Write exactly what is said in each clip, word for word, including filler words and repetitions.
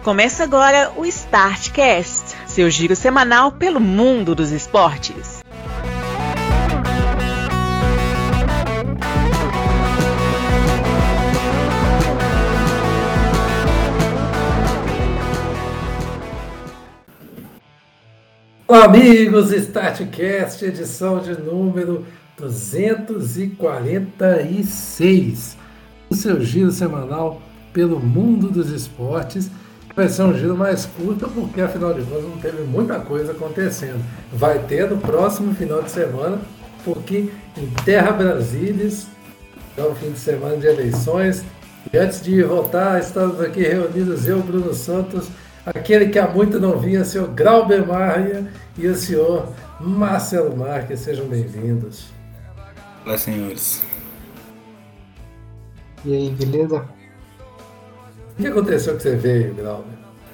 Começa agora o StartCast, seu giro semanal pelo mundo dos esportes. Olá, amigos, StartCast, edição de número duzentos e quarenta e seis, o seu giro semanal pelo mundo dos esportes. Vai ser um giro mais curto porque, afinal de contas, não teve muita coisa acontecendo. Vai ter no próximo final de semana, porque em Terra Brasília é o fim de semana de eleições. E antes de votar, estamos aqui reunidos eu, Bruno Santos, aquele que há muito não vinha, o senhor Glauber Maia e o senhor Marcelo Marques. Sejam bem-vindos. Olá, senhores. E aí, beleza? O que aconteceu que você veio, Glauber?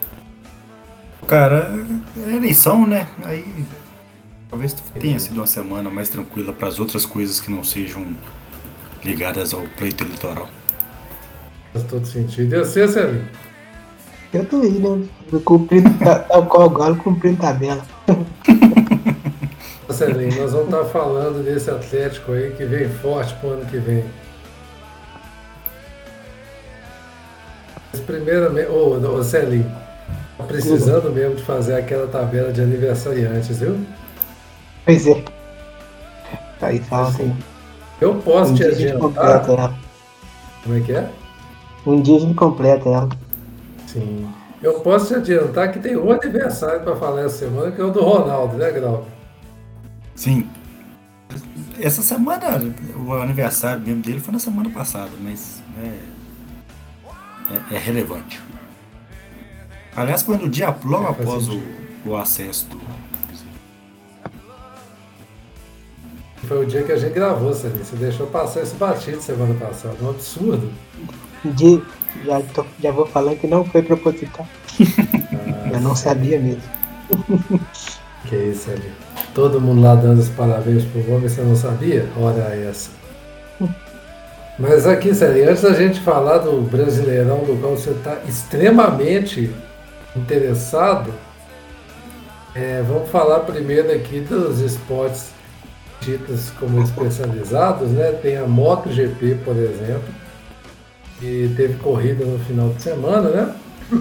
Cara, é eleição, né? Aí talvez tenha sido uma semana mais tranquila para as outras coisas que não sejam ligadas ao pleito eleitoral. Faz todo sentido. E você, Celinho? Eu tô aí, né? Cumprindo, tal qual o Galo, cumprindo tabela. Celinho, nós vamos estar falando desse Atlético aí que vem forte pro ano que vem. Mas primeiramente, ô, ô Celinho, tá precisando uhum. mesmo de fazer aquela tabela de aniversariantes, viu? Pois é. Aí fala assim. Eu posso um te dia adiantar. Ela. Como é que é? Um dia a gente completa ela. Sim. Eu posso te adiantar que tem um aniversário para falar essa semana, que é o do Ronaldo, né, Grau? Sim. Essa semana, o aniversário mesmo dele foi na semana passada, mas é, é, é relevante. Aliás, foi no dia logo é, após o, o acesso do... Foi o dia que a gente gravou, Celinho. Você deixou passar esse batido semana passada. Um absurdo. De... Já, tô, já vou falando que não foi proposital. Ah, eu não sabia mesmo. Que isso, ali. Todo mundo lá dando os parabéns pro homem, você não sabia? Ora essa. Mas aqui, Celinho, antes da gente falar do Brasileirão, do qual você está extremamente interessado, é, vamos falar primeiro aqui dos esportes ditos como especializados, né? Tem a MotoGP, por exemplo, que teve corrida no final de semana, né?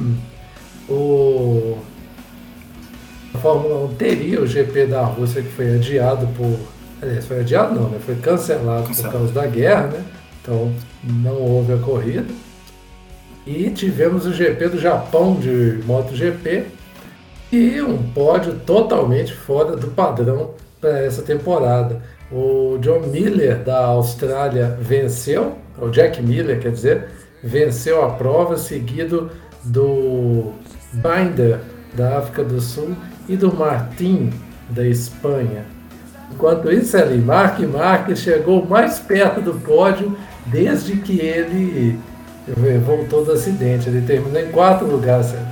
O... A Fórmula um teria o G P da Rússia, que foi adiado por... Aliás, foi adiado não, né? Foi cancelado por causa da guerra, né? Então não houve a corrida. E tivemos o G P do Japão de MotoGP e um pódio totalmente fora do padrão para essa temporada. O John Miller da Austrália venceu, o Jack Miller, quer dizer, venceu a prova, seguido do Binder da África do Sul e do Martin da Espanha. Enquanto isso, ali, Marc Marques chegou mais perto do pódio desde que ele voltou do acidente. Ele terminou em quarto lugar, Sérgio.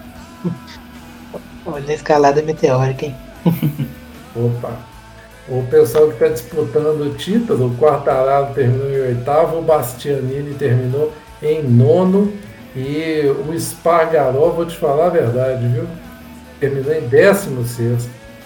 Olha a escalada meteórica, hein? Opa! O pessoal que está disputando o título, o Quartararo terminou em oitavo, o Bastianini terminou em nono e o Espargaró, vou te falar a verdade, viu? Terminou em décimo sexto.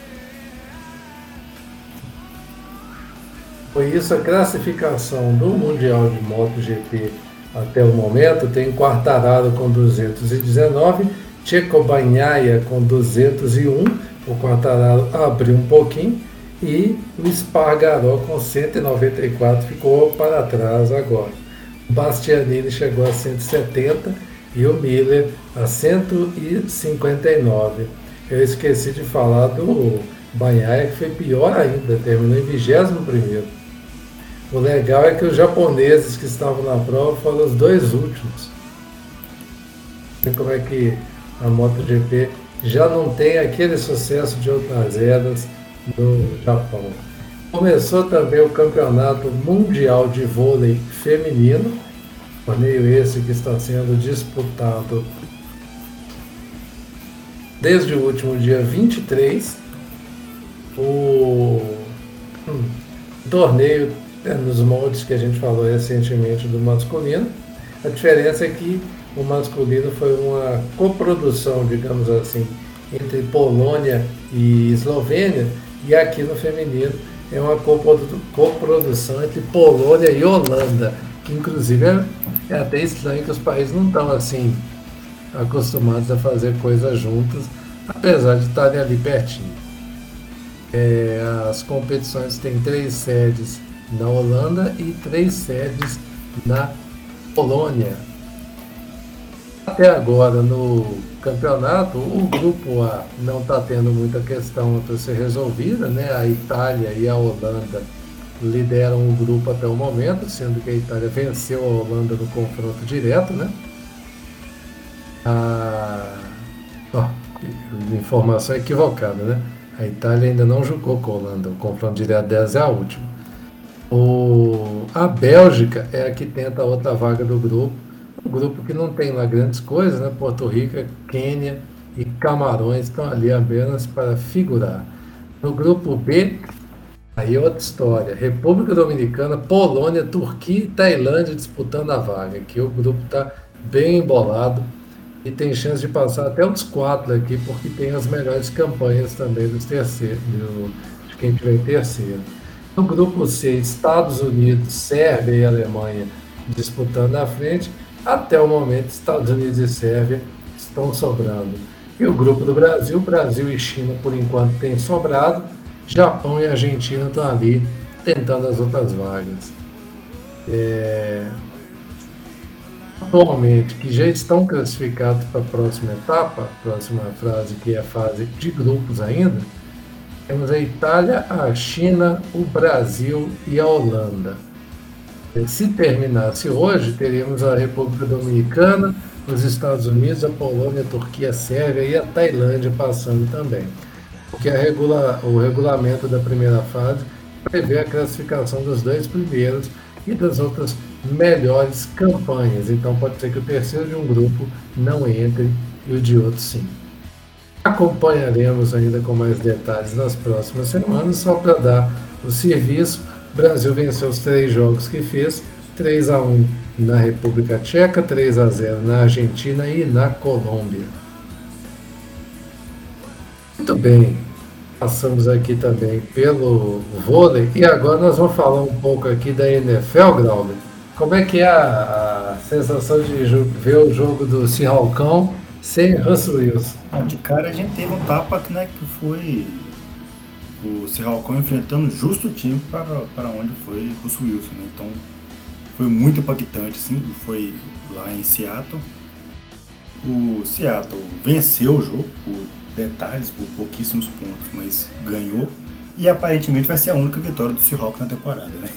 Foi isso a classificação do Mundial de MotoGP até o momento. Tem Quartararo com duzentos e dezenove, Checo Bagnaia com duzentos e um, o Quartararo abriu um pouquinho, e o Espargaró com cento e noventa e quatro ficou para trás agora. O Bastianini chegou a cento e setenta e o Miller a cento e cinquenta e nove. Eu esqueci de falar do Bagnaia, que foi pior ainda, terminou em vigésimo primeiro. O legal é que os japoneses que estavam na prova foram os dois últimos. Como é que a MotoGP já não tem aquele sucesso de outras eras no Japão. Começou também o Campeonato Mundial de Vôlei Feminino, torneio esse que está sendo disputado desde o último dia vinte e três. O hum, torneio é nos moldes que a gente falou recentemente do masculino. A diferença é que O masculino foi uma coprodução, digamos assim, entre Polônia e Eslovênia, e aqui no feminino é uma coprodução entre Polônia e Holanda, que inclusive é, é até estranho que os países não estão assim acostumados a fazer coisas juntas, apesar de estarem ali pertinho. É, as competições têm três sedes na Holanda e três sedes na Polônia. Até agora no campeonato, o grupo A não está tendo muita questão para ser resolvida, né? A Itália e a Holanda lideram o grupo até o momento, sendo que a Itália venceu a Holanda no confronto direto, né? A... Oh, informação equivocada, né? A Itália ainda não jogou com a Holanda, o confronto direto dez é a última. O... A Bélgica é a que tenta a outra vaga do grupo, um grupo que não tem lá grandes coisas, né? Porto Rico, Quênia e Camarões estão ali apenas para figurar. No grupo B, aí é outra história, República Dominicana, Polônia, Turquia e Tailândia disputando a vaga. Aqui o grupo está bem embolado e tem chance de passar até os quatro aqui, porque tem as melhores campanhas também dos terceiros, do, de quem tiver em terceiro. No grupo C, Estados Unidos, Sérvia e Alemanha disputando à frente. Até o momento, Estados Unidos e Sérvia estão sobrando. E o grupo do Brasil, Brasil e China, por enquanto, tem sobrado. Japão e Argentina estão ali tentando as outras vagas. É... Atualmente, que já estão classificados para a próxima etapa, a próxima fase, que é a fase de grupos ainda, temos a Itália, a China, o Brasil e a Holanda. Se terminasse hoje, teríamos a República Dominicana, os Estados Unidos, a Polônia, a Turquia, a Sérvia e a Tailândia passando também. Porque a regula, o regulamento da primeira fase prevê a classificação dos dois primeiros e das outras melhores campanhas. Então pode ser que o terceiro de um grupo não entre e o de outro sim. Acompanharemos ainda com mais detalhes nas próximas semanas, só para dar o serviço. O Brasil venceu os três jogos que fez, três a um na República Tcheca, três a zero na Argentina e na Colômbia. Muito bem, passamos aqui também pelo vôlei e agora nós vamos falar um pouco aqui da N F L, Glauber. Como é que é a, a sensação de ver o jogo do Seahawkão sem Russell Wilson? De cara a gente teve um tapa, né, que foi o Seahawks enfrentando justo o time para, para onde foi o Russell Wilson, né? Então foi muito impactante, sim. Foi lá em Seattle. O Seattle venceu o jogo por detalhes, por pouquíssimos pontos, mas ganhou. E aparentemente vai ser a única vitória do Seahawks na temporada, né?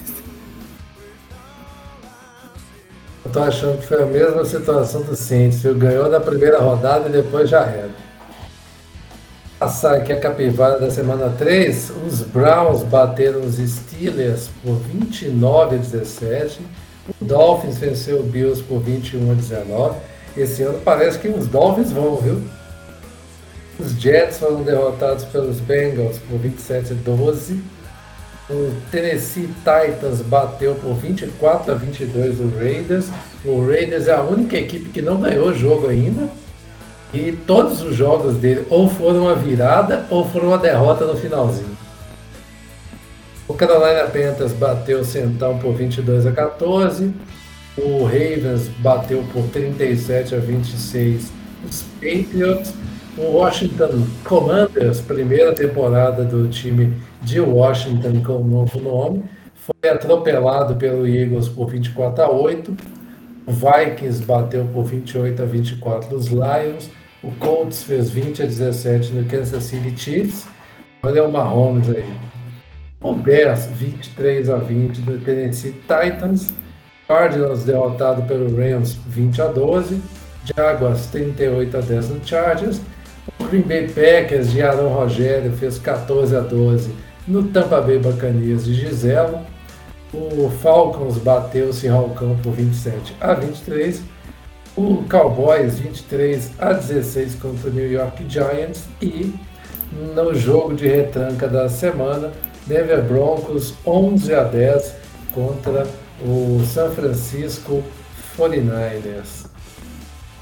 Eu tô achando que foi a mesma situação do Saints, viu? Ganhou na primeira rodada e depois já era. Passar aqui a capivara da semana três, os Browns bateram os Steelers por vinte e nove a dezessete, o Dolphins venceu o Bills por vinte e um a dezenove. Esse ano parece que os Dolphins vão, viu? Os Jets foram derrotados pelos Bengals por vinte e sete a doze. O Tennessee Titans bateu por vinte e quatro a vinte e dois o Raiders. O Raiders é a única equipe que não ganhou o jogo ainda. E todos os jogos dele ou foram uma virada ou foram uma derrota no finalzinho. O Carolina Panthers bateu o Centão por vinte e dois a quatorze. O Ravens bateu por trinta e sete a vinte e seis os Patriots. O Washington Commanders, primeira temporada do time de Washington com um novo nome, foi atropelado pelo Eagles por vinte e quatro a oito. O Vikings bateu por vinte e oito a vinte e quatro os Lions. O Colts fez vinte a dezessete no Kansas City Chiefs. Olha o Mahomes aí. O Bears vinte e três a vinte do Tennessee Titans. Cardinals derrotado pelo Rams vinte a doze. Jaguars trinta e oito a dez no Chargers. O Green Bay Packers de Aaron Rogério fez quatorze a doze no Tampa Bay Buccaneers de Giselo. O Falcons bateu o Seahawks por vinte e sete a vinte e três. O Cowboys vinte e três a dezesseis contra o New York Giants. E no jogo de retranca da semana, Denver Broncos onze a dez contra o San Francisco forty-niners.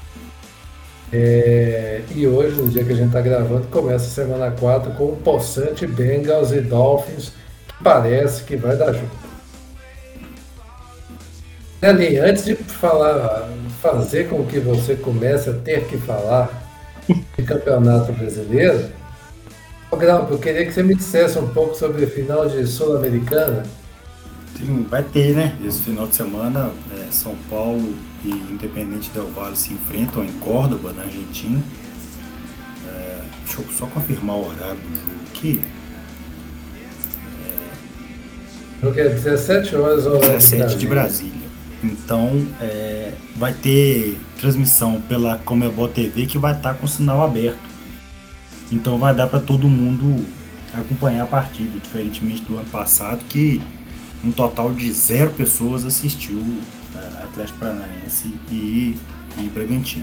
É, e hoje, no dia que a gente está gravando, começa a semana quatro com o possante Bengals e Dolphins, que parece que vai dar jogo. Ali, antes de falar, fazer com que você comece a ter que falar de campeonato brasileiro, Grau, eu queria que você me dissesse um pouco sobre a final de Sul-Americana. Sim, vai ter, né? Esse final de semana, é, São Paulo e Independente Del Valle se enfrentam em Córdoba, na Argentina. É, deixa eu só confirmar o horário do jogo aqui. Porque é dezessete horas ao dezessete de Brasília. Então, é, vai ter transmissão pela Comebol T V que vai estar com o sinal aberto. Então vai dar para todo mundo acompanhar a partida, diferentemente do ano passado, que um total de zero pessoas assistiu a Atlético Paranaense e, e Bragantino.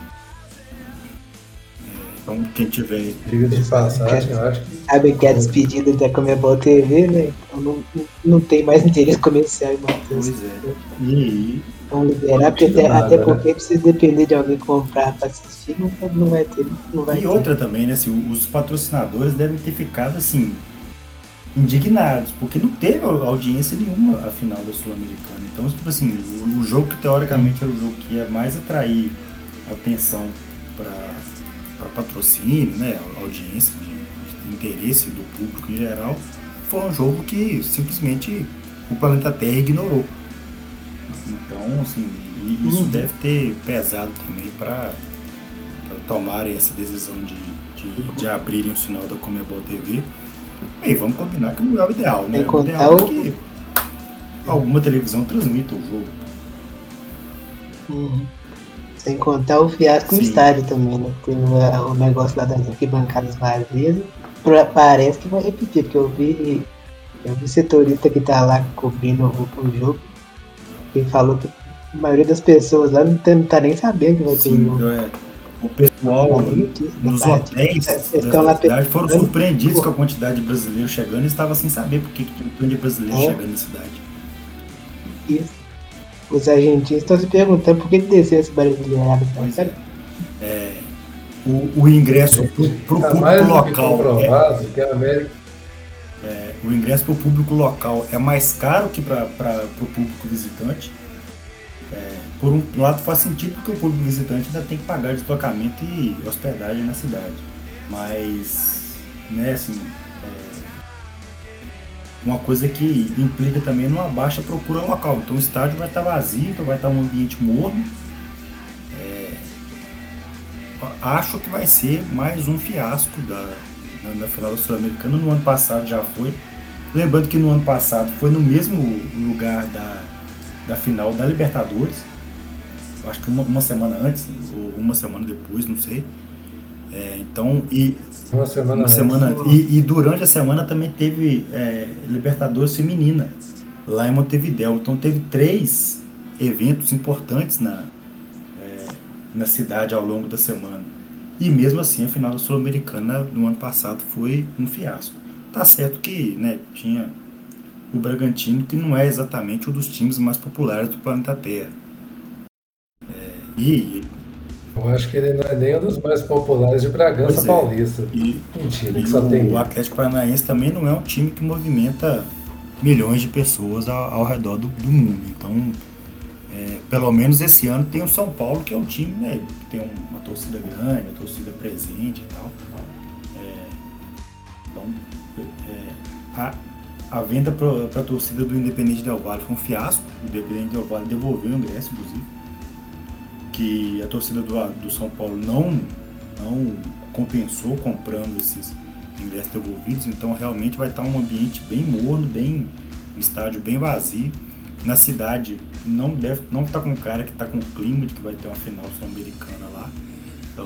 É, então quem tiver. Diga de passagem, eu acho que. Sabe que é a despedida da Comebol T V, né? Então não, não tem mais interesse comercial em Matheus. Pois é. E aí? Vão liberar, porque até, nada, até porque né? Precisa depender de alguém comprar para assistir, não, não vai ter. Não vai e ter. outra também, né? Assim, os patrocinadores devem ter ficado assim, indignados, porque não teve audiência nenhuma a final da Sul-Americana. Então, tipo assim, o, o jogo que teoricamente era o jogo que ia mais atrair atenção para patrocínio, né? Audiência, de, de interesse do público em geral, foi um jogo que simplesmente o planeta Terra ignorou. Então, assim, isso uhum. deve ter pesado também para tomarem essa decisão de, de, de abrirem o sinal da Comebol T V. E vamos combinar que não é o ideal, né? O ideal é que alguma televisão transmita o jogo. Uhum. Sem contar o fiasco no estádio também, né? Tem o, o negócio lá das arquibancadas vazias. Parece que vai repetir, porque eu vi, eu vi setorista que tá lá cobrindo o, o jogo. Ele falou que a maioria das pessoas lá não tá, não tá nem sabendo que vai ter Sim, jogo. É. O pessoal nos hotéis da cidade foram surpreendidos com a quantidade de brasileiros chegando e estavam sem saber porque tinha um tanto de brasileiros é. chegando na cidade. Isso. Os argentinos estão se perguntando por que desceu esse brasileirado. É. É, o, o ingresso para o tá público local. É, que a América... é, o ingresso para o público local é mais caro que para o público visitante. É, por um lado faz sentido porque o público visitante ainda tem que pagar deslocamento e hospedagem na cidade, mas né, assim, é uma coisa que implica também numa baixa procura local. Então o estádio vai estar vazio, então vai estar um ambiente morno. É, acho que vai ser mais um fiasco da, na, na final da Sul-Americana. No ano passado já foi, lembrando que no ano passado foi no mesmo lugar da da final da Libertadores, acho que uma, uma semana antes ou uma semana depois, não sei. É, então, e uma semana, uma semana e, e durante a semana também teve é, Libertadores feminina lá em Montevidéu. Então teve três eventos importantes na é, na cidade ao longo da semana. E mesmo assim a final da Sul-Americana no ano passado foi um fiasco. Tá certo que, né, tinha o Bragantino, que não é exatamente um dos times mais populares do planeta Terra. É, e eu acho que ele não é nem um dos mais populares de Bragança é, Paulista. E, Mentira, e que só o, tem o Atlético Paranaense também não é um time que movimenta milhões de pessoas ao, ao redor do, do mundo. Então, é, pelo menos esse ano tem o São Paulo, que é um time, né, que tem uma torcida grande, uma torcida presente e tal. É, então, é, a A venda para a torcida do Independente Del Valle foi um fiasco. O Independente Del Valle devolveu o ingresso, inclusive. Que a torcida do, do São Paulo não, não compensou comprando esses ingressos devolvidos. Então, realmente vai estar um ambiente bem morno, bem, um estádio bem vazio. Na cidade, não deve não está com cara que está com o clima de que vai ter uma final sul-americana lá. Então,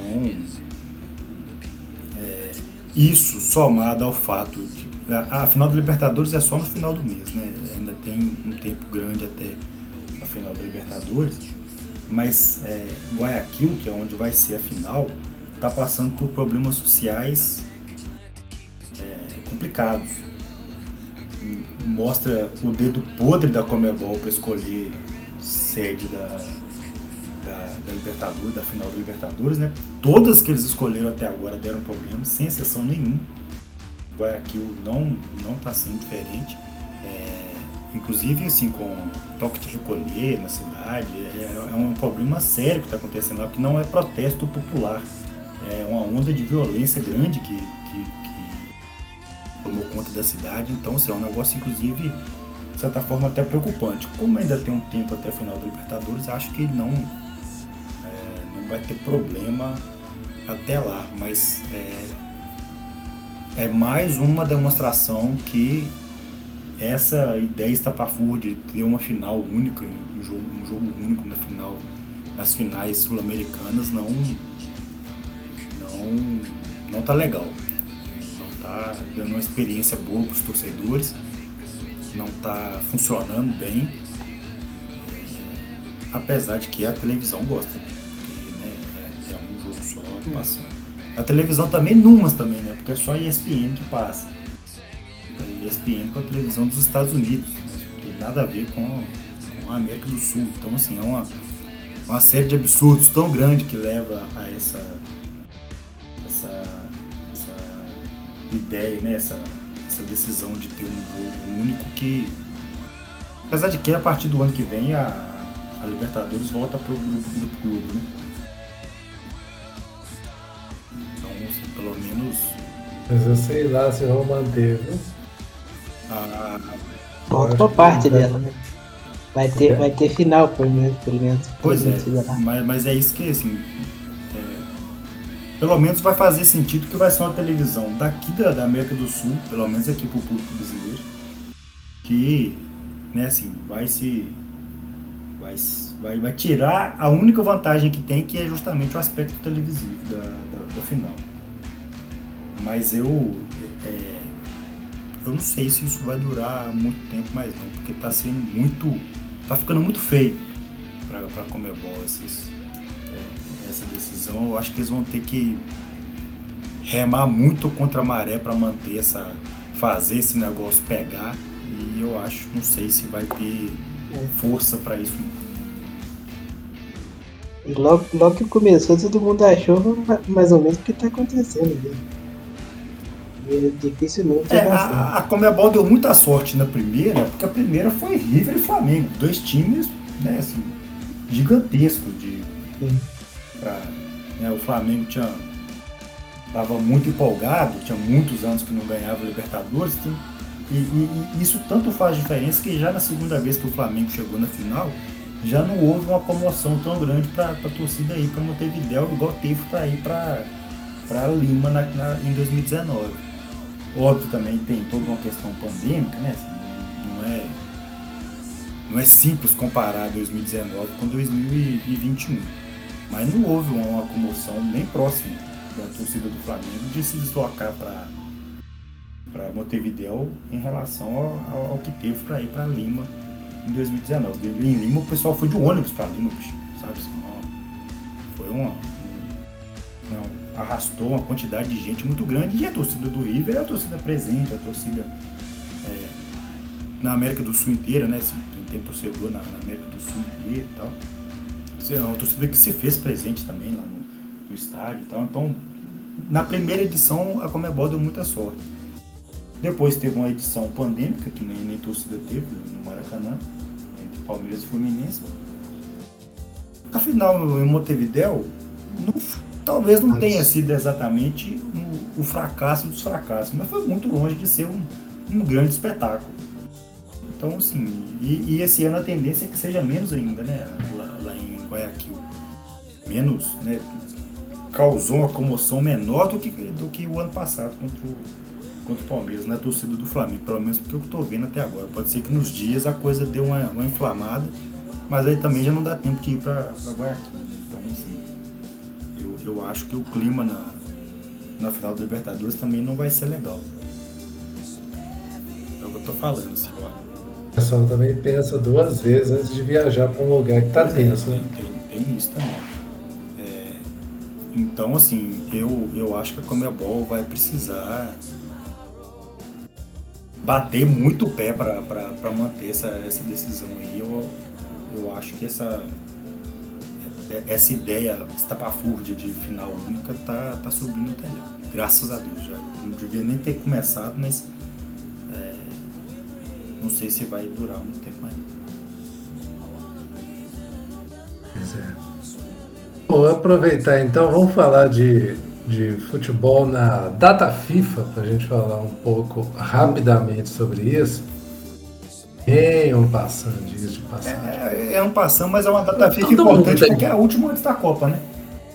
é, isso somado ao fato de A, a final da Libertadores é só no final do mês, né? Ainda tem um tempo grande até a final da Libertadores. Mas é, Guayaquil, que é onde vai ser a final, está passando por problemas sociais é, complicados. Mostra o dedo podre da Comebol para escolher sede da, da, da Libertadores, da final da Libertadores, né? Todas que eles escolheram até agora deram problema, sem exceção nenhuma. O Guayaquil não não está sendo diferente. É, inclusive, assim, com toque de recolher na cidade, é, é um problema sério que está acontecendo lá, porque não é protesto popular. É uma onda de violência grande que, que, que tomou conta da cidade. Então, assim, é um negócio, inclusive, de certa forma, até preocupante. Como ainda tem um tempo até a final da Libertadores, acho que não, é, não vai ter problema até lá. Mas é, é mais uma demonstração que essa ideia estapafúrdia de ter uma final única, um jogo, um jogo único na final, nas finais sul-americanas, não não não tá legal, não tá dando uma experiência boa para os torcedores, não tá funcionando bem, apesar de que a televisão gosta, porque, né, é, é um jogo só passando. A televisão também, numas também, né, porque é só a E S P N que passa. A E S P N com a televisão dos Estados Unidos, não tem nada a ver com, com a América do Sul. Então, assim, é uma, uma série de absurdos tão grande que leva a essa essa, essa ideia, né, essa, essa decisão de ter um jogo único que, apesar de que a partir do ano que vem a, a Libertadores volta para o grupo do clube, né? Então, assim, pelo menos... Mas eu sei lá se vão manter, viu? A, Volta pra parte dela, né? Vai ter, vai ter final, pelo menos. Pelo menos pois é, mas, mas é isso que, assim, é, pelo menos vai fazer sentido que vai ser uma televisão daqui da, da América do Sul, pelo menos aqui pro público brasileiro, que, né, assim, vai se... Vai, vai, vai tirar a única vantagem que tem, que é justamente o aspecto televisivo da, da, da final. Mas eu... É, eu não sei se isso vai durar muito tempo mais não, porque tá sendo muito... tá ficando muito feio pra, pra Conmebol esses, é, essa decisão. Eu acho que eles vão ter que remar muito contra a maré pra manter essa... fazer esse negócio pegar, e eu acho, não sei se vai ter força pra isso. E logo, logo que começou, todo mundo achou mais ou menos o que tá acontecendo, né? Dificilmente é, a, a Conmebol deu muita sorte na primeira, porque a primeira foi River e Flamengo, dois times, né, assim, gigantescos de, pra, né, o Flamengo tinha estava muito empolgado, tinha muitos anos que não ganhava Libertadores, e, e, e isso tanto faz diferença que já na segunda vez que o Flamengo chegou na final, já não houve uma comoção tão grande para a torcida ir para Montevidéu, igual teve para ir para Lima na, na, em dois mil e dezenove. Óbvio, também tem toda uma questão pandêmica, né? Assim, não, é, não é simples comparar dois mil e dezenove com dois mil e vinte e um. Mas não houve uma, uma comoção nem próxima da torcida do Flamengo de se deslocar para Montevidéu em relação ao, ao que teve para ir para Lima em dois mil e dezenove. Em Lima o pessoal foi de ônibus para Lima, sabe? Foi uma... Não, arrastou uma quantidade de gente muito grande, e a torcida do River é a torcida presente, a torcida é, na América do Sul inteira, né? Tem torcedor na, na América do Sul inteira e tal. É uma torcida que se fez presente também lá no, no estádio e tal. Então, na primeira edição, a Conmebol deu muita sorte. Depois teve uma edição pandêmica, que nem, nem torcida teve, no Maracanã, entre Palmeiras e Fluminense. Afinal, em Montevidéu, não talvez não tenha sido exatamente um, o fracasso dos fracassos, mas foi muito longe de ser um, um grande espetáculo. Então, assim, e, e esse ano a tendência é que seja menos ainda, né, lá, lá em Guayaquil. Menos, né, causou uma comoção menor do que, do que o ano passado contra o, contra o Palmeiras, na torcida do Flamengo, pelo menos porque eu estou vendo até agora. Pode ser que nos dias a coisa dê uma, uma inflamada, mas aí também já não dá tempo de ir para Guayaquil. Então, assim, eu acho que o clima na, na final da Libertadores também não vai ser legal. É o que eu tô falando, assim, ó. O pessoal também pensa duas vezes antes de viajar para um lugar que tá tenso, né? Tem, tem isso também. É, então, assim, eu, eu acho que a Conmebol vai precisar bater muito o pé para manter essa, essa decisão aí. Eu, eu acho que essa... essa ideia estapafúrdia de final única tá, tá subindo até ali. Graças a Deus. Já não devia nem ter começado, mas é, não sei se vai durar muito tempo ainda. Pois é. Vou aproveitar então, vamos falar de, de futebol na data FIFA, para a gente falar um pouco rapidamente sobre isso. Em um passando, dias de passagem. É, é um passão, mas é uma data FIFA Todo mundo importante tem. porque é a última antes da Copa, né?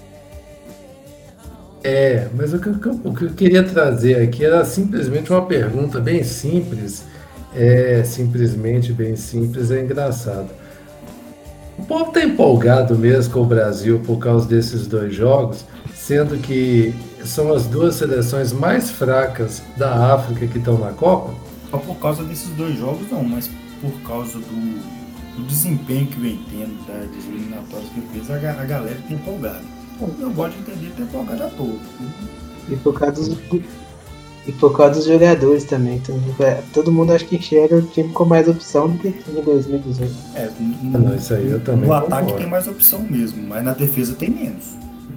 É, mas o que, eu- o que eu queria trazer aqui era simplesmente uma pergunta bem simples. É simplesmente bem simples, é engraçado. O povo tá empolgado mesmo com o Brasil por causa desses dois jogos, sendo que são as duas seleções mais fracas da África que estão na Copa? Só por causa desses dois jogos, não, mas por causa do, do desempenho que vem tendo da, das eliminatórias que fez, a, ga- a galera tem empolgado. Eu gosto de entender ter empolgado à toa. E por causa dos, e por causa dos jogadores também. Então, é, todo mundo acho que enxerga o time com mais opção do que em dois mil e dezoito. É, Ah, no, não, isso aí eu também no ataque concordo. tem mais opção mesmo, mas na defesa tem menos.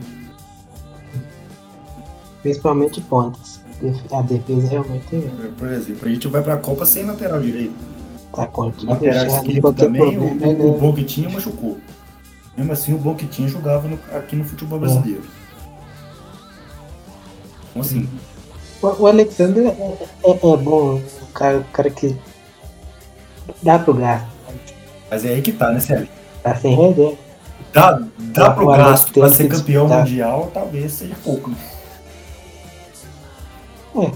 Principalmente pontas. A defesa realmente tem Por exemplo, a gente vai pra Copa sem lateral direito. tá contigo. Lateral Deixar esquerdo qualquer também, problema. o, o né? bom que tinha machucou. Mesmo assim, o bom que tinha jogava no- aqui no futebol brasileiro. Então, assim, O, o Alexander é, é, é bom, o cara, o cara que dá pro gasto. mas é aí que tá, né, Sérgio? Tá sem reserva. Dá, dá pro O Alex gasto tem pra que ser campeão disputar. mundial, talvez seja pouco, né? É.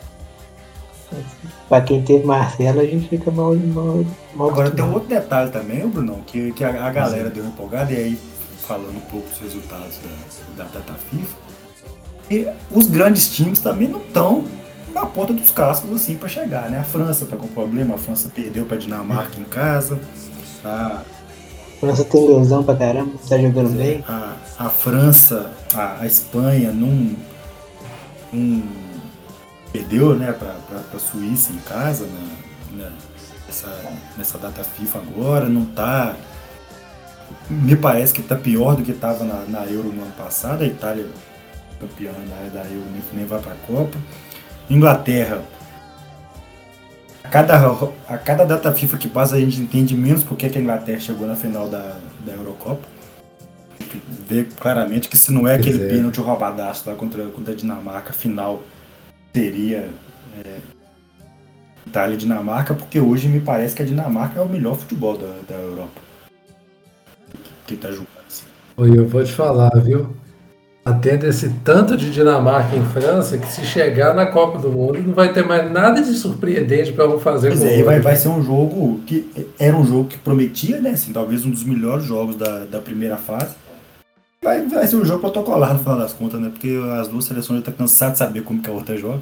Pra quem teve Marcelo, a gente fica mal, mal, mal Agora tem um acostumado. outro detalhe também, Brunão, que, que a, a galera deu uma empolgada, e aí falando um pouco dos resultados da, da data FIFA, e os grandes times também não estão na ponta dos cascos assim para chegar, né? A França tá com problema, a França perdeu para Dinamarca em casa, a, A França tem lesão pra caramba, tá jogando bem. a, a França, a, a Espanha não, não perdeu, né, para a Suíça em casa, né, né, nessa, nessa data FIFA agora, não tá. Me parece que tá pior do que estava na, na Euro no ano passado. A Itália, campeã da, da Euro, nem, nem vai para a Copa. Inglaterra, a cada, a cada data FIFA que passa a gente entende menos porque que a Inglaterra chegou na final da, da Eurocopa. Vê claramente que se não é aquele Pois é. pênalti roubadaço lá contra, contra a Dinamarca, a final seria é, Itália e Dinamarca, porque hoje me parece que a Dinamarca é o melhor futebol da, da Europa. Que tá jogando assim. Oi, eu vou te falar, viu? Atendo esse tanto de Dinamarca em França que se chegar na Copa do Mundo não vai ter mais nada de surpreendente para eu fazer Pois com é, o vai, outro. vai ser um jogo que era um jogo que prometia, né? Assim, talvez um dos melhores jogos da, da primeira fase. Vai, vai ser um jogo protocolar no final das contas, né? Porque as duas seleções já estão cansadas de saber como que a outra joga.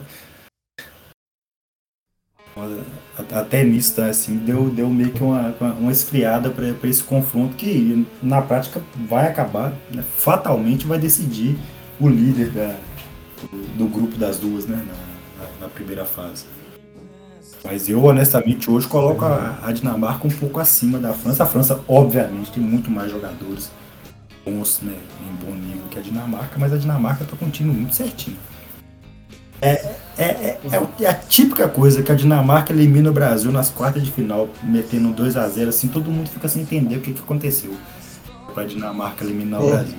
Até nisso, tá, assim, deu, deu meio que uma, uma esfriada para esse confronto que na prática vai acabar, né, fatalmente vai decidir o líder da, do, do grupo das duas, né, na, na, na primeira fase. Mas eu honestamente hoje coloco a, a Dinamarca um pouco acima da França. A França obviamente tem muito mais jogadores bons, né, em bom nível que a Dinamarca, mas a Dinamarca está com um time muito certinho. É, é, é, é a típica coisa que a Dinamarca elimina o Brasil nas quartas de final, metendo dois a zero, assim, todo mundo fica sem entender o que, que aconteceu para a Dinamarca eliminar o É. Brasil.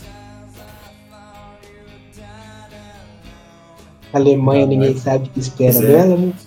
A Alemanha, Não, ninguém mas- sabe o que espera Pois é. dela, né?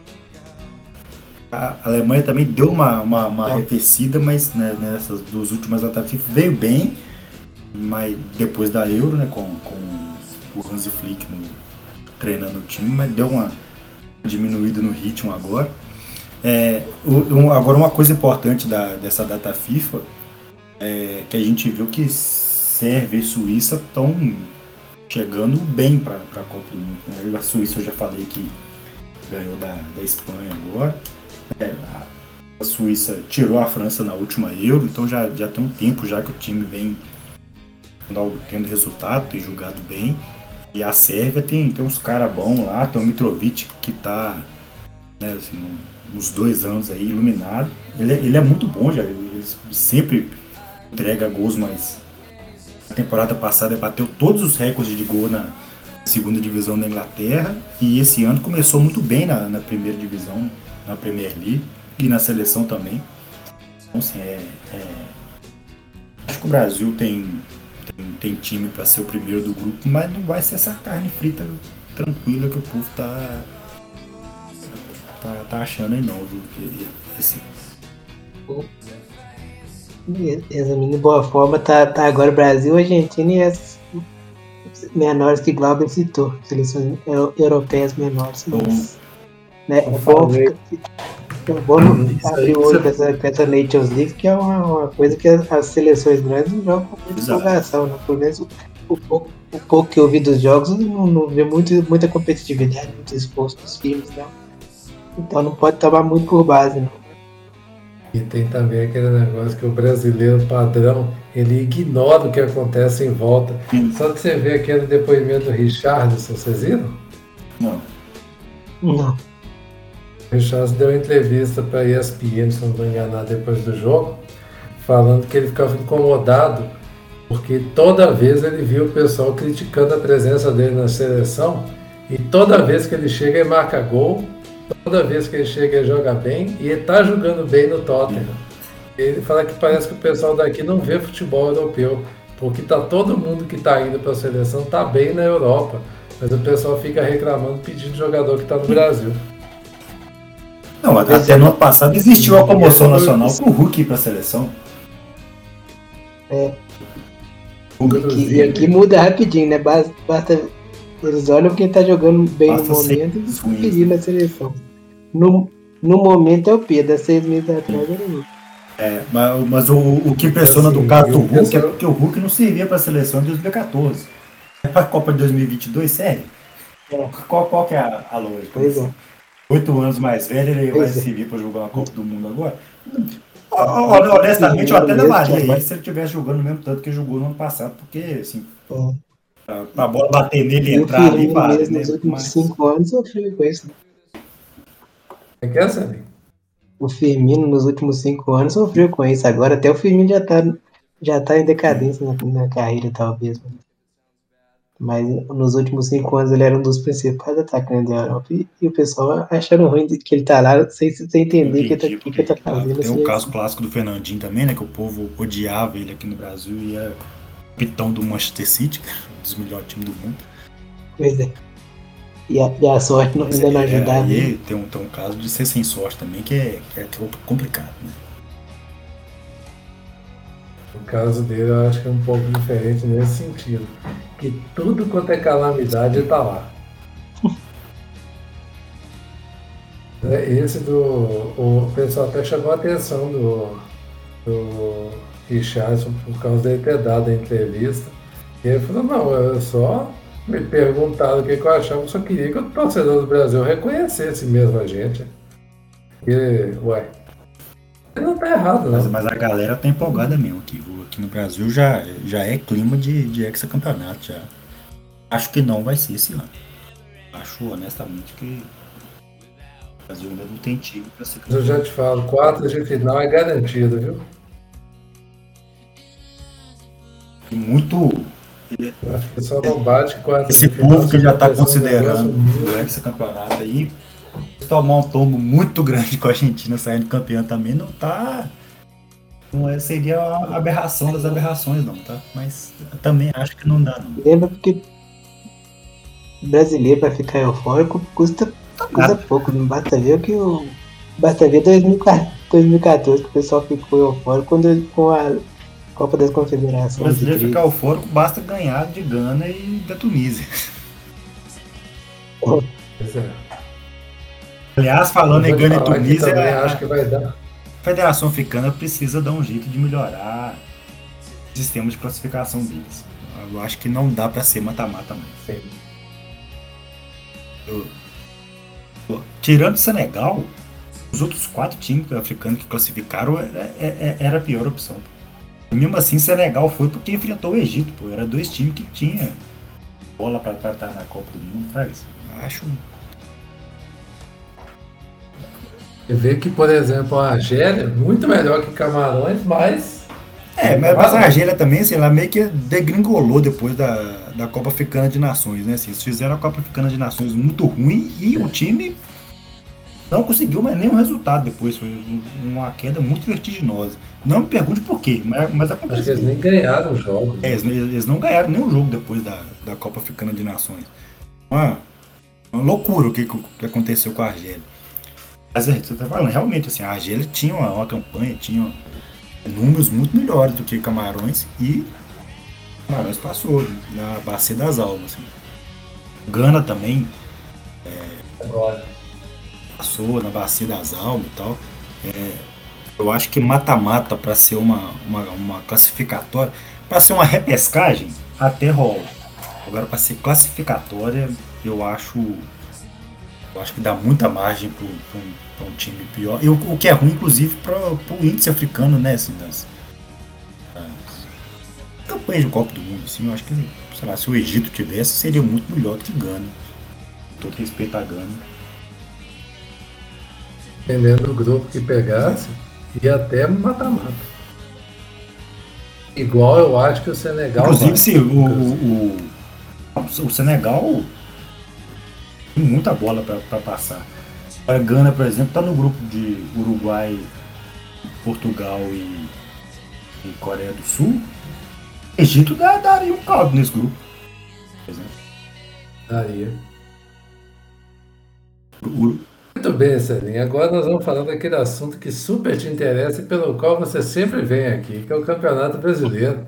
A Alemanha também deu uma, uma, uma É. arrefecida, mas né, nessas duas últimas datas FIFA veio bem, mas depois da Euro, né, com, com o Hansi Flick no, treinando o time, mas deu uma diminuída no ritmo agora. É, o- um- agora uma coisa importante da, dessa data FIFA é que a gente viu que Sérvia e Suíça estão chegando bem para a Copa do Mundo, né? A Suíça eu já falei que ganhou da, da Espanha agora. É, a, a Suíça tirou a França na última Euro, então já, já tem um tempo já que o time vem tendo resultado, tem jogado bem. E a Sérvia tem, tem uns caras bons lá, tem o Mitrovic que tá, né, assim, uns dois anos aí iluminado. Ele, é- ele é muito bom, já, ele sempre entrega gols mais, Na temporada passada bateu todos os recordes de gol na segunda divisão da Inglaterra e esse ano começou muito bem na, na primeira divisão, na Premier League e na seleção também. Então, assim, é, é... acho que o Brasil tem, tem, tem time para ser o primeiro do grupo, mas não vai ser essa carne frita tranquila que o povo tá, tá, tá achando aí não, viu? Esse... Examindo em boa forma, tá, tá agora Brasil, Argentina e as menores que Glauber citou, seleções euro- europeias menores. Mas, né, é bom, é bom abrir o olho com essa, com essa Nations League, que é uma, uma coisa que as, as seleções grandes não jogam com muita empolgação, né? Pelo menos o, o, pouco, o pouco que eu vi dos jogos, não, não vê muito, muita competitividade, muito esforço dos times, não. Então não pode tomar muito por base, não. E tem também aquele negócio que o brasileiro padrão, ele ignora o que acontece em volta. Sim. Só que você vê aquele depoimento do Richarlison, vocês viram? Não. Não. O Richarlison deu uma entrevista para a E S P N, se não me enganar, depois do jogo, falando que ele ficava incomodado porque toda vez ele viu o pessoal criticando a presença dele na seleção e toda vez que ele chega ele marca gol. Toda vez que ele chega ele joga bem e ele tá jogando bem no Tottenham. Ele fala que parece que o pessoal daqui não vê futebol europeu, porque tá todo mundo que tá indo para a seleção tá bem na Europa, mas o pessoal fica reclamando pedindo jogador que tá no Brasil. Não, até no ano passado existiu a comoção nacional com o Hulk ir para a seleção. É. E, e aqui muda rapidinho, né? Basta, basta eles olham quem tá jogando bem Basta no momento e conseguir na seleção. No, no momento é o Pedro, há seis meses atrás era o É, mas, mas o, o que impressiona assim, do caso do Hulk é porque o Hulk não servia para a seleção de dois mil e catorze. É para a Copa de dois mil e vinte e dois, sério? É. Qual, qual que é a, a lógica? Pois é. Oito anos mais velho, ele pois vai é. servir para jogar uma Copa do Mundo agora? Honestamente, eu até levaria ele se ele estivesse jogando no mesmo tanto que jogou no ano passado, porque, assim, é. a, a bola bater nele e entrar ali, vale, mesmo, né? Nos últimos Mas... cinco anos sofreu com isso. É que é, sabe? O Firmino, nos últimos cinco anos, sofreu com isso. Agora, até o Firmino já tá, já tá em decadência na, na carreira, talvez. Mas nos últimos cinco anos ele era um dos principais atacantes da Europa. E, e o pessoal achando ruim de que ele tá lá sem, sem entender o que, tá, que, que ele tá fazendo. Tem um caso clássico do Fernandinho também, né? Que o povo odiava ele aqui no Brasil e era capitão do Manchester City, um dos melhores times do mundo. Pois é. E a, e a sorte não, ainda não ajudava. É, e tem um, tem um caso de ser sem sorte também, que é, que é complicado, né? O caso dele eu acho que é um pouco diferente nesse sentido. Que tudo quanto é calamidade está lá. Esse do. O pessoal até chamou a atenção do, do Richarlison por causa dele ter dado a entrevista. E ele falou, não, eu só me perguntaram o que, que eu achava, eu só queria que o torcedor do Brasil reconhecesse mesmo a gente. Porque, ué. Ele não tá errado, né? Mas, mas a galera tá empolgada mesmo aqui. Aqui no Brasil já, já é clima de, de hexacampeonato. Já. Acho que não vai ser esse ano. Acho honestamente que o Brasil ainda não tem time pra ser campeão. Eu já te falo, quartas de final é garantido, viu? E muito. Acho que só não bate quartas Esse de final. povo que já tá considerando um o hexacampeonato aí. Tomar um tombo muito grande com a Argentina saindo campeã também não tá. Não é, seria a aberração das aberrações, não, tá? Mas eu também acho que não dá, não. Lembra porque brasileiro para ficar eufórico custa, custa pouco, não basta ver que o. Basta ver dois mil e catorze que o pessoal ficou eufórico quando, com a Copa das Confederações. O brasileiro ficar eufórico basta ganhar de Gana e da Tunísia. Pois é. Aliás, falando em Gana e Tunísia, a, acho que vai dar. a Federação Africana precisa dar um jeito de melhorar o sistema de classificação deles. Eu acho que não dá para ser mata-mata mais. Eu, eu, tirando o Senegal, os outros quatro times africanos que classificaram era, era, era a pior opção. E mesmo assim, Senegal foi porque enfrentou o Egito. Pô. Era dois times que tinham bola para estar na Copa do Mundo. Faz. Acho. Você vê que, por exemplo, a Argélia é muito melhor que Camarões, mas É, mas, mas a Argélia também, sei lá, meio que degringolou depois da, da Copa Africana de Nações, né? Assim, eles fizeram a Copa Africana de Nações muito ruim e o time não conseguiu mais nenhum resultado depois. Foi uma queda muito vertiginosa. Não me pergunte por quê, mas, mas Acho que aconteceu. eles nem ganharam os jogos. É, eles, eles não ganharam nenhum jogo depois da, da Copa Africana de Nações. Uma, uma loucura o que, que aconteceu com a Argélia. Mas é, você tá falando, realmente, assim, a Argélia tinha uma, uma campanha, tinha números muito melhores do que Camarões e Camarões passou na Bacia das Almas. Assim. Gana também Agora, passou na Bacia das Almas e tal. É, eu acho que mata-mata para ser uma, uma, uma classificatória, para ser uma repescagem, até rola. Agora, para ser classificatória, eu acho eu acho que dá muita margem para um, um time pior. E o, o que é ruim, inclusive, para o índice africano, né? Assim, das, das campanhas de Copa do Mundo. Assim, eu acho que, sei lá, se o Egito tivesse, seria muito melhor do que Gana. Com todo respeito a Gana. dependendo do grupo que pegasse, ia até mata-mata. Igual eu acho que o Senegal. Inclusive, vai. se o, o, o, o Senegal tem muita bola para passar. A Gana, por exemplo, está no grupo de Uruguai, Portugal e, e Coreia do Sul. Egito dá, daria um caldo nesse grupo, por exemplo. Daria. O, Muito bem, Celinho. Agora nós vamos falar daquele assunto que super te interessa e pelo qual você sempre vem aqui, que é o Campeonato Brasileiro.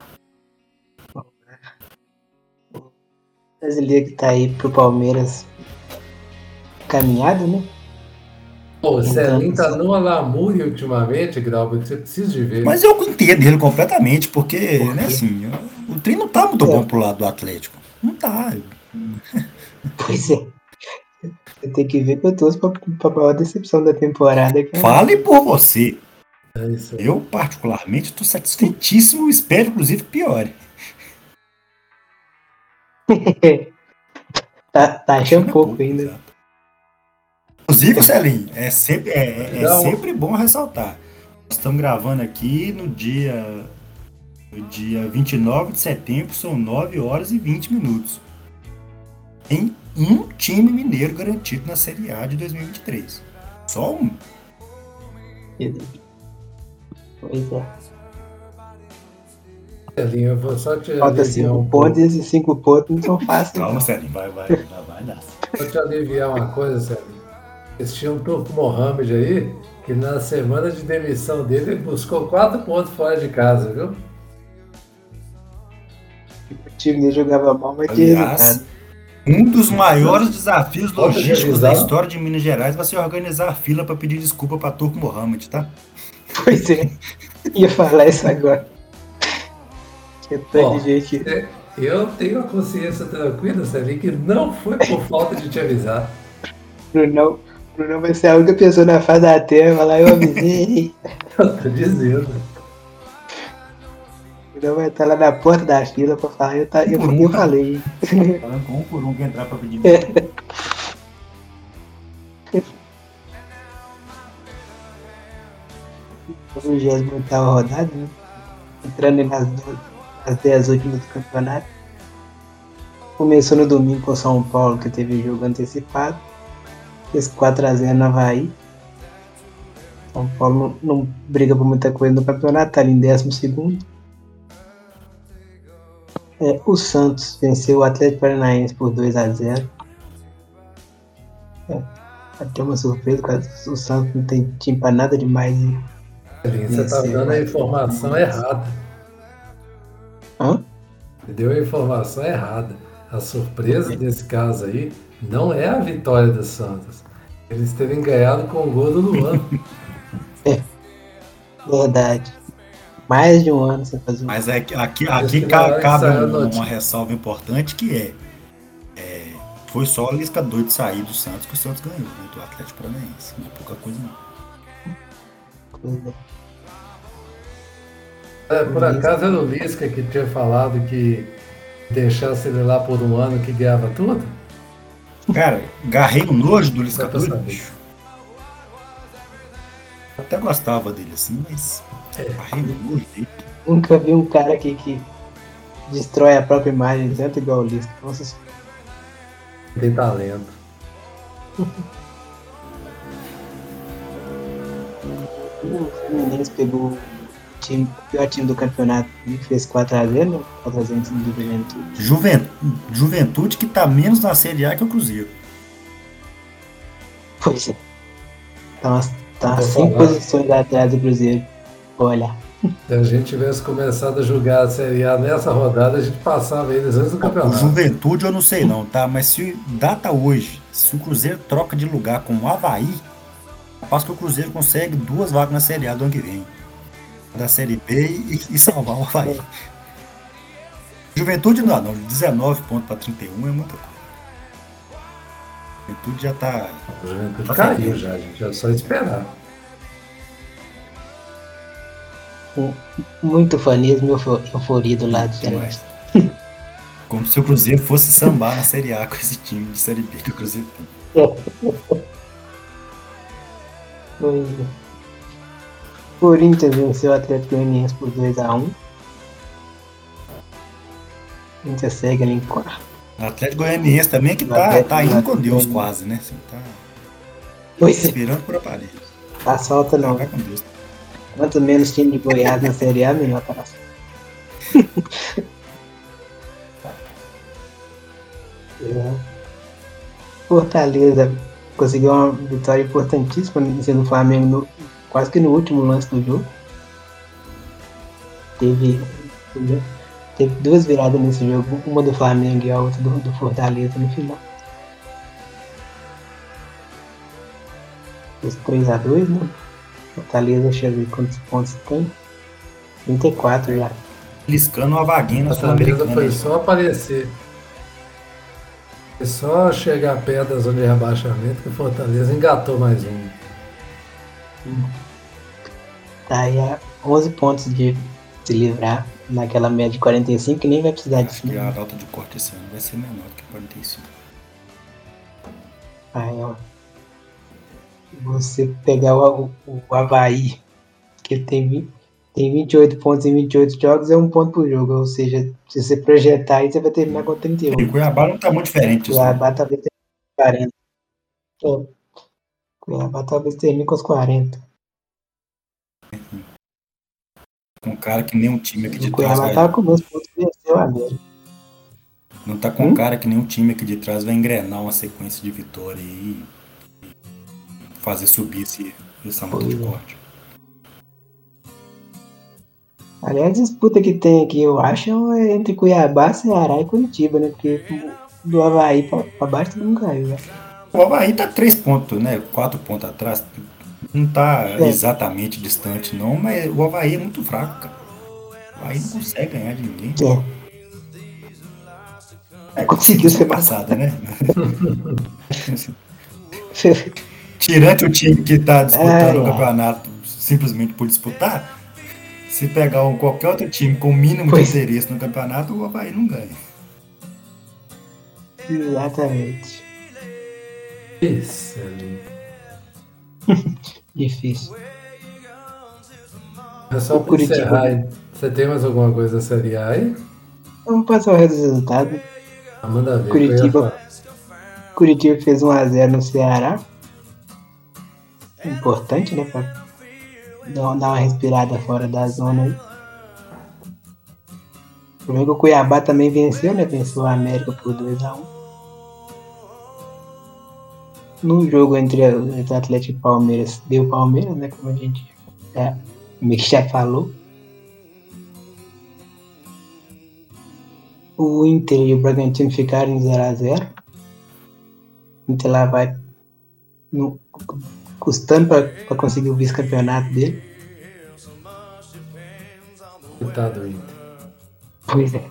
O brasileiro que tá aí pro Palmeiras caminhado, né? Pô, o Então, Celinho tá assim- numa lamúria ultimamente, Grauber, você precisa de ver. mas eu entendo ele completamente, porque, Por né, quê? assim, o trem não tá muito É. bom pro lado do Atlético. Não tá. Pois é. Você tem que ver que eu torço pra, pra maior decepção da temporada. Que é Fale por você. É isso aí. Eu, particularmente, estou satisfeitíssimo e espero, inclusive, que piore. tá, tá achando É pouco ainda. exato. Inclusive, Celinho, é sempre, é, é Não. sempre bom ressaltar. Nós estamos gravando aqui no dia, no dia vinte e nove de setembro, são nove horas e vinte minutos. Tem um time mineiro garantido na Série A de dois mil e vinte e três. Só um. Pois é. Celinho, eu vou só te Falta aliviar cinco um pontos pouco. e esses cinco pontos não são fáceis. Calma, não. Celinho, vai, vai, vai, vai dar. Vou te aliviar uma coisa, Celinho. Eles tinham um Turco Mohamed aí, que na semana de demissão dele, ele buscou quatro pontos fora de casa, viu? O time dele jogava mal, mas tinha Aliás, resultado. um dos maiores desafios Pode logísticos da revisar. história de Minas Gerais vai ser organizar a fila para pedir desculpa para Turco Mohamed, tá? Pois é. Ia falar isso agora. Tinha tanto Ó, de gente. é, eu tenho a consciência tranquila, Celinho, que não foi por falta de te avisar. Brunão, Brunão vai ser a única pessoa na face da terra. Vai lá, eu avisei. Eu tô dizendo. Brunão vai estar lá na porta da fila pra falar. Eu, tá, eu, Por um, eu falei. Falando com um por um que entrar para pedir desculpa. vigésima oitava rodada, né? Entrando nas, duas- nas dez últimas do campeonato. Começou no domingo com o São Paulo, que teve jogo antecipado. Fez quatro a zero no Avaí. São Paulo não, não briga por muita coisa no campeonato, tá ali em décimo segundo. É, o Santos venceu o Atlético Paranaense por dois a zero. É, até uma surpresa, porque o Santos não tem time pra nada demais. E... Celinho, você tá Esse dando a vai- informação errada. Hã? Você deu a informação errada. A surpresa desse caso aí não é a vitória do Santos. Eles terem ganhado com o gol do Luan. Verdade. Mais de um ano sem fazer um. Mas é que aqui, Acho aqui que na ca- hora que cabe saiu a um- notícia. uma ressalva importante que é, é, foi só o Lisca doido sair do Santos que o Santos ganhou, né, do Atlético Paranaense. Não é pouca coisa não. coisa. É, por acaso era o Lisca que tinha falado que deixasse ele lá por um ano que ganhava tudo? Cara, garrei o nojo do Lisca Dá pra doido, saber. bicho. Eu até gostava dele assim, mas Ai, meu Deus. Nunca vi um cara aqui que destrói a própria imagem tanto igual o Lisca. Nossa, Tem talento. o Fluminense pegou o, time, o pior time do campeonato e fez quatro a zero, né? quatro a zero em cima do Juventude. Juven- Juventude que tá menos na Série A que o Cruzeiro. Pois é. Tá umas, tá umas Vou cinco falar. posições atrás do Cruzeiro. Olha. Se a gente tivesse começado a jogar a Série A nessa rodada, a gente passava eles antes do O campeonato. Juventude eu não sei não, tá? Mas se data hoje, se o Cruzeiro troca de lugar com o Avaí, capaz que o Cruzeiro consegue duas vagas na Série A do ano que vem. Da Série B e, e salvar o Avaí. Juventude não, não. dezenove pontos para trinta e um é muita coisa. Juventude já tá. O Juventude Tá caiu feliz. já, gente. É só esperar. Muito fanismo e eufor- euforia do lado de Demais. Celeste. Como se o Cruzeiro fosse sambar na Série A com esse time de Série B que o Cruzeiro tem. Pois é. Corinthians venceu o Atlético Goianiense por dois a um. Corinthians segue ali em quarto. O Atlético Goianiense também é que O tá, Atlético- tá indo com Atlético Deus Goianiense. quase, né? Assim, tá Pois é, esperando por aparelho. tá solta não. Vai com Deus. Quanto menos time de Goiás na Série A, melhor para nós. É. Fortaleza conseguiu uma vitória importantíssima em cima do Flamengo no- quase que no último lance do jogo. Teve, teve duas viradas nesse jogo, uma do Flamengo e a outra do, do Fortaleza no final. Fez três a dois, né? Fortaleza, deixa eu ver quantos pontos tem. trinta e quatro já. Liscando uma vaguinha na A Fortaleza Sul-Americana. foi hein? só aparecer. Foi só chegar perto da zona de rebaixamento que o Fortaleza engatou mais um. Tá aí a onze pontos de se livrar naquela média de quarenta e cinco, que nem vai precisar Acho disso. que a Né? nota de corte esse ano vai ser menor do que quarenta e cinco. Aí, ó. Você pegar o, o, o Avaí, que ele tem, vinte tem vinte e oito pontos em vinte e oito jogos, é um ponto por jogo. Ou seja, se você projetar aí, você vai terminar com trinta e E o um. Cuiabá não tá muito diferente disso. né? Cuiabá talvez tenha quarenta. É. Cuiabá talvez termine com os quarenta. Com um cara que nem um time aqui O de trás Cuiabá vai. tava com meus pontos e venceu a América. Não tá com um Hum? cara que nem um time aqui de trás vai engrenar uma sequência de vitória e fazer subir esse, essa nota de Pois é. corte. Aliás, a disputa que tem aqui, eu acho, é entre Cuiabá, Ceará e Curitiba, né? Porque do Avaí pra, pra baixo todo mundo caiu, né? O Avaí tá três pontos, né? Quatro pontos atrás. Não tá É. exatamente distante, não, mas o Avaí é muito fraco, cara. O Avaí não consegue ganhar de ninguém. É. É, Conseguiu ser passada, né? Tirante o time que tá disputando Ai, o ai. campeonato simplesmente por disputar, se pegar um, qualquer outro time com o mínimo Pois. de interesse no campeonato, o Avaí não ganha. Exatamente. Isso, ali. Difícil. É só O para Curitiba. encerrar aí. Você tem mais alguma coisa da Série A aí? Vamos passar o resto dos resultados. Ah, manda ver. Curitiba. que eu ia falar. Curitiba fez um a zero no Ceará. Importante, né? Pra dar dar uma respirada fora da zona aí. O problema é que o Cuiabá também venceu, né? Venceu a América por dois a um. No jogo entre, a- entre Atlético e Palmeiras, deu Palmeiras, né? Como a gente já, meio que já falou. O Inter e o Bragantino ficaram em zero a zero. O Inter lá vai no- custando para conseguir o vice-campeonato dele. Coitado do Inter. Pois é.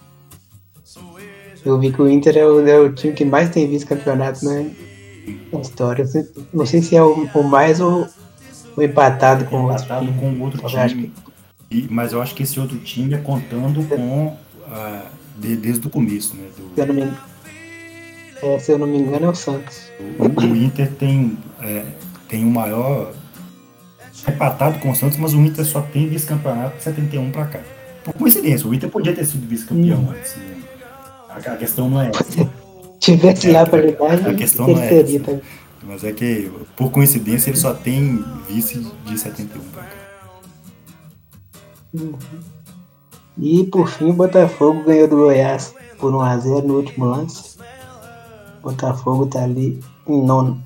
Eu vi que o Inter é o, é o time que mais tem vice-campeonato na, na história. Não sei- Não sei se é o, o mais ou o empatado com o outro Empatado time. com o outro Eu acho time. E- mas eu acho que esse outro time é contando com ah, de- desde o começo, né? Do- Se eu não me, é, se eu não me engano, é o Santos. O, o Inter tem, é, tem o maior empatado com o Santos, mas o Inter só tem vice-campeonato de setenta e um pra cá. Por coincidência, o Inter podia ter sido vice-campeão hum. antes. Né? A, a questão não é essa. Tivesse é, lá pra jogar, a questão não é essa. Tá? Mas é que, por coincidência, ele só tem vice de setenta e um pra cá. Uhum. E por fim o Botafogo ganhou do Goiás por um a zero no último lance. O Botafogo tá ali em nono.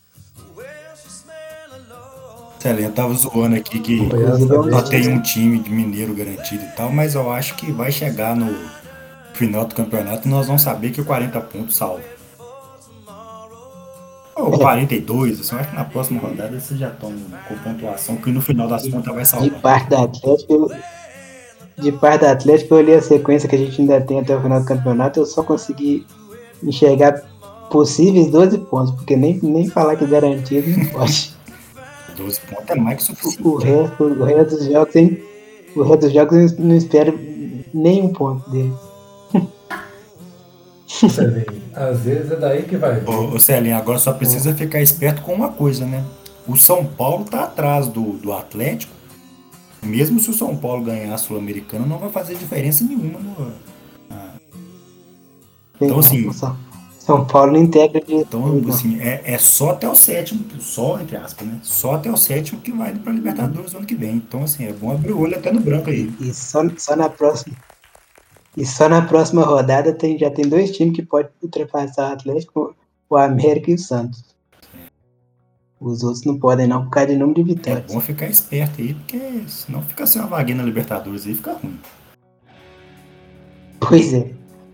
Eu tava zoando aqui que só tem um time de mineiro garantido e tal, mas eu acho que vai chegar no final do campeonato e nós vamos saber que o quarenta pontos salva. Ou quarenta e dois, assim, eu acho que na próxima rodada vocês já estão com pontuação que no final das contas vai salvar. De parte da Atlético, de parte da Atlético, eu olhei a sequência que a gente ainda tem até o final do campeonato, eu só consegui enxergar possíveis doze pontos, porque nem, nem falar que garantido não pode. doze pontos é mais que suficiente. O resto, o resto dos jogos, hein? O resto dos jogos eu não espero nenhum ponto dele. Celinho, às vezes é daí que vai. Ô, ô Celinho, agora só precisa é. ficar esperto com uma coisa, né? O São Paulo tá atrás do, do Atlético. Mesmo se o São Paulo ganhar a Sul-Americana, não vai fazer diferença nenhuma. No... Ah. Então, assim. São Paulo não integra de. Então, assim, é, é só até o sétimo, só, entre aspas, né? Só até o sétimo que vai pra Libertadores no ano que vem. Então, assim, é bom abrir o olho até no branco aí. E só, só na próxima. E só na próxima rodada tem, já tem dois times que podem ultrapassar o Atlético, o América e o Santos. Os outros não podem não, por causa de número de vitórias. É bom ficar esperto aí, porque senão fica sem uma vaguinha na Libertadores aí, fica ruim. Pois é.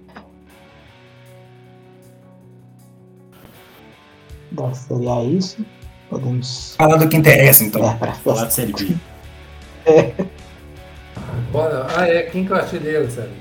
Bom, seria isso. Podemos... Falar do que interessa, então. É, pra falar de Série B. É. Bora. Ah, é. Quem que é o artilheiro, Série?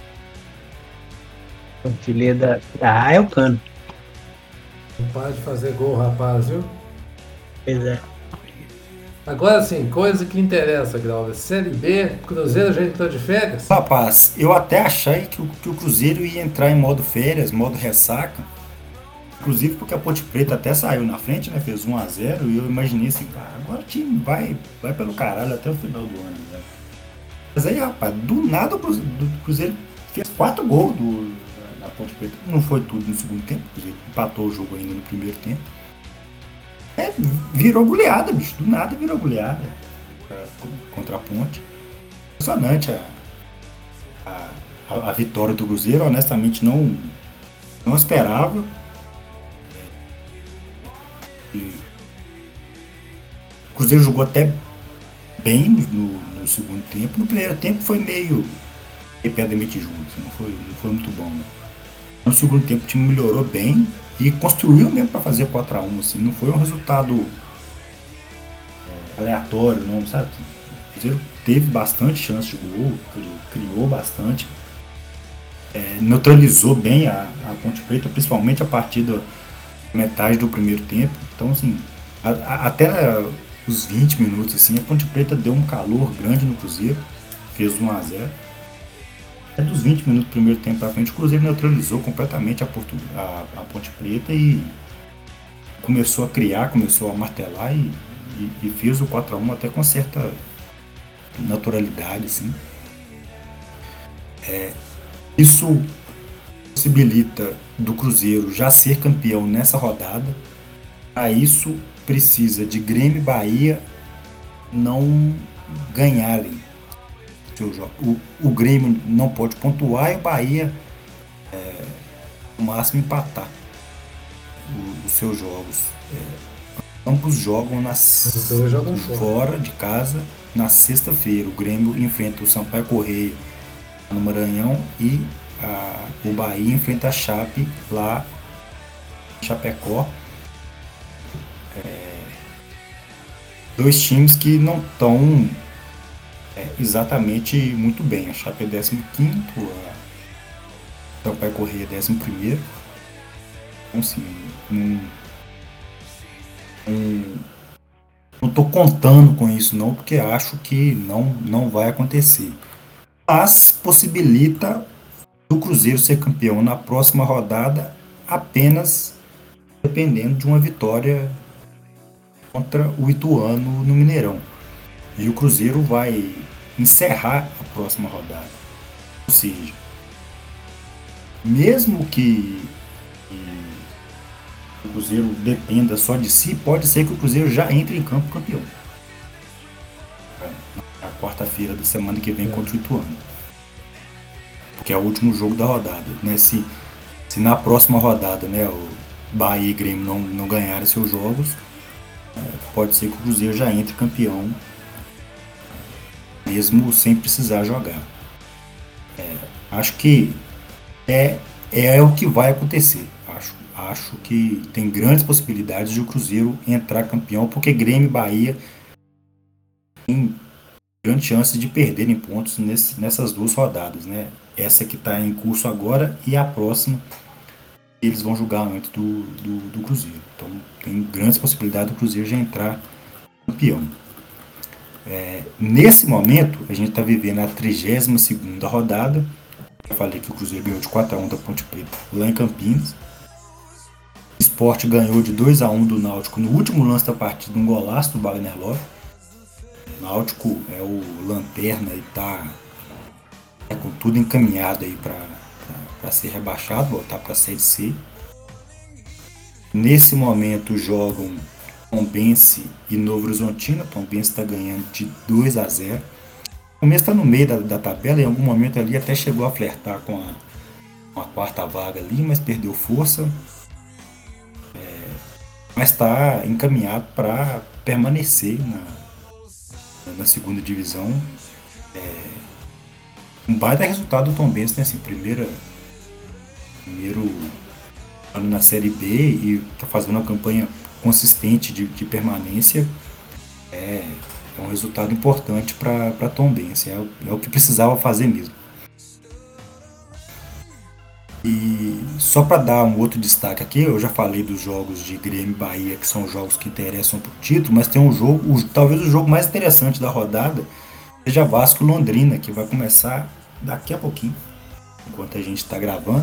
O artilheiro da... Ah, é o Cano. Não pode fazer gol, rapaz, viu? Pois é. Agora sim, coisa que interessa, Grauber. Série B, Cruzeiro já entrou de férias? Rapaz, eu até achei que o, que o Cruzeiro ia entrar em modo férias, modo ressaca. Inclusive porque a Ponte Preta até saiu na frente, né? Fez um a zero e eu imaginei assim, cara, agora o time vai, vai pelo caralho até o final do ano, né? Mas aí, rapaz, do nada o Cruzeiro, do Cruzeiro fez quatro gols do, da Ponte Preta. Não foi tudo no segundo tempo, o Cruzeiro empatou o jogo ainda no primeiro tempo. É, virou goleada, bicho. Do nada virou goleada contra a Ponte. Impressionante a, a, a vitória do Cruzeiro, honestamente não, não esperava. E o Cruzeiro jogou até bem no, no segundo tempo. No primeiro tempo foi meio repetidamente junto, não foi, não foi muito bom. Né? No segundo tempo o time melhorou bem e construiu mesmo para fazer quatro a um. Assim, não foi um resultado é, aleatório, não, sabe? O Cruzeiro teve bastante chance de gol, criou bastante, é, neutralizou bem a, a Ponte Preta, principalmente a partir da metade do primeiro tempo. Então, assim, a, a, até os vinte minutos, assim, a Ponte Preta deu um calor grande no Cruzeiro, fez um a zero. Até dos vinte minutos do primeiro tempo para frente, o Cruzeiro neutralizou completamente a, Portu, a, a Ponte Preta e começou a criar, começou a martelar e, e, e fez o quatro a um até com certa naturalidade, assim. É, isso possibilita do Cruzeiro já ser campeão nessa rodada. A isso precisa de Grêmio e Bahia não ganharem seu jogo. O, o Grêmio não pode pontuar e o Bahia é, no máximo empatar o, os seus jogos. É, ambos jogam nas, jogam fora de casa na sexta-feira. O Grêmio enfrenta o Sampaio Corrêa no Maranhão e a, o Bahia enfrenta a Chape lá em Chapecó. É, dois times que não estão é, exatamente muito bem. A Chape é décimo quinto, a Sampaio Corrêa é décimo primeiro. Então, assim, não, não, não tô contando com isso não, porque acho que não, não vai acontecer. Mas possibilita do Cruzeiro ser campeão na próxima rodada apenas dependendo de uma vitória contra o Ituano no Mineirão. E o Cruzeiro vai encerrar a próxima rodada. Ou seja, mesmo que, que o Cruzeiro dependa só de si, pode ser que o Cruzeiro já entre em campo campeão. Na quarta-feira da semana que vem contra o Ituano. Porque é o último jogo da rodada. Né? Se, se na próxima rodada, né, o Bahia e Grêmio não, não ganharem seus jogos, pode ser que o Cruzeiro já entre campeão, mesmo sem precisar jogar. É, acho que é, é o que vai acontecer. Acho, acho que tem grandes possibilidades de o Cruzeiro entrar campeão, porque Grêmio e Bahia tem grande chance de perderem pontos nesse, nessas duas rodadas. Né? Essa que está em curso agora e a próxima eles vão jogar antes do, do, do Cruzeiro. Então tem grandes possibilidades do Cruzeiro já entrar campeão. É, nesse momento, a gente está vivendo a trigésima segunda rodada. Eu falei que o Cruzeiro ganhou de quatro a um da Ponte Preta lá em Campinas. O Sport ganhou de dois a um do Náutico no último lance da partida, um golaço do Wagner Love. O Náutico é o lanterna e está tá com tudo encaminhado aí para para ser rebaixado, voltar para a Série C. Nesse momento jogam Tombense e Novo Horizontino. Tombense está ganhando de dois a zero. O Tombense está no meio da, da tabela, em algum momento ali até chegou a flertar com a, com a quarta vaga ali, mas perdeu força. É, mas está encaminhado para permanecer na, na segunda divisão. É, um baita resultado do Tombense, né? Assim, primeira primeiro ano na Série B e está fazendo uma campanha consistente de, de permanência. É, é um resultado importante para a Tombense, é, é o que precisava fazer mesmo. E só para dar um outro destaque aqui, eu já falei dos jogos de Grêmio e Bahia, que são jogos que interessam para o título, mas tem um jogo, o, talvez o jogo mais interessante da rodada seja Vasco e Londrina, que vai começar daqui a pouquinho, enquanto a gente está gravando.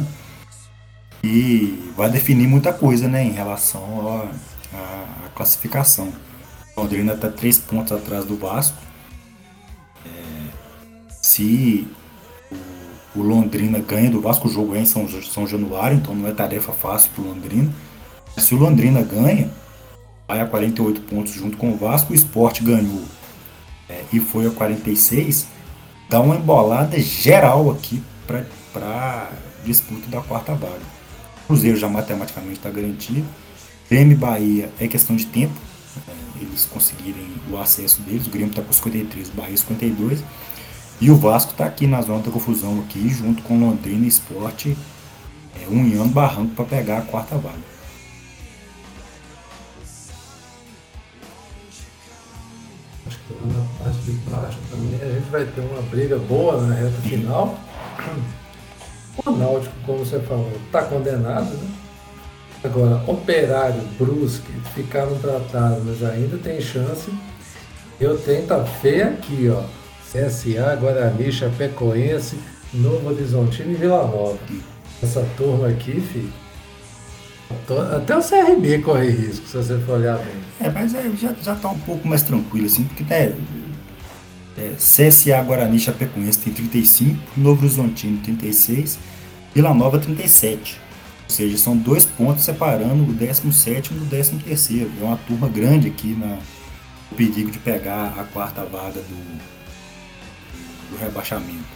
E vai definir muita coisa, né, em relação à classificação. Londrina está três pontos atrás do Vasco. É, se o, o Londrina ganha do Vasco, o jogo é em São, São Januário, então não é tarefa fácil para o Londrina. Se o Londrina ganha, vai a quarenta e oito pontos junto com o Vasco. O Sport ganhou é, e foi a quarenta e seis. Dá uma embolada geral aqui para disputa da quarta vaga. O Cruzeiro já matematicamente está garantido. Grêmio e Bahia é questão de tempo. É, eles conseguirem o acesso deles. O Grêmio está com cinquenta e três, o Bahia cinquenta e dois. E o Vasco está aqui na zona da confusão, aqui, junto com Londrina e Sport, é, unhando barranco para pegar a quarta vaga. Acho que na parte de baixo também a gente vai ter uma briga boa na reta final. O Náutico, como você falou, está condenado, né? Agora, Operário, Brusque ficaram tratados, mas ainda tem chance. Eu tenho, tá feio aqui, ó. C S A, Guarani, Chapecoense, Novo Horizontino e Vila Nova. Essa turma aqui, filho. Até o C R B corre risco, se você for olhar bem. É, mas é, já, já tá um pouco mais tranquilo, assim, porque né, é, C S A, Guarani, Chapecoense tem trinta e cinco, Novo Horizontino trinta e seis, Vila Nova trinta e sete. Ou seja, são dois pontos separando o décimo sétimo do décimo terceiro. É uma turma grande aqui na o perigo de pegar a quarta vaga do, do rebaixamento.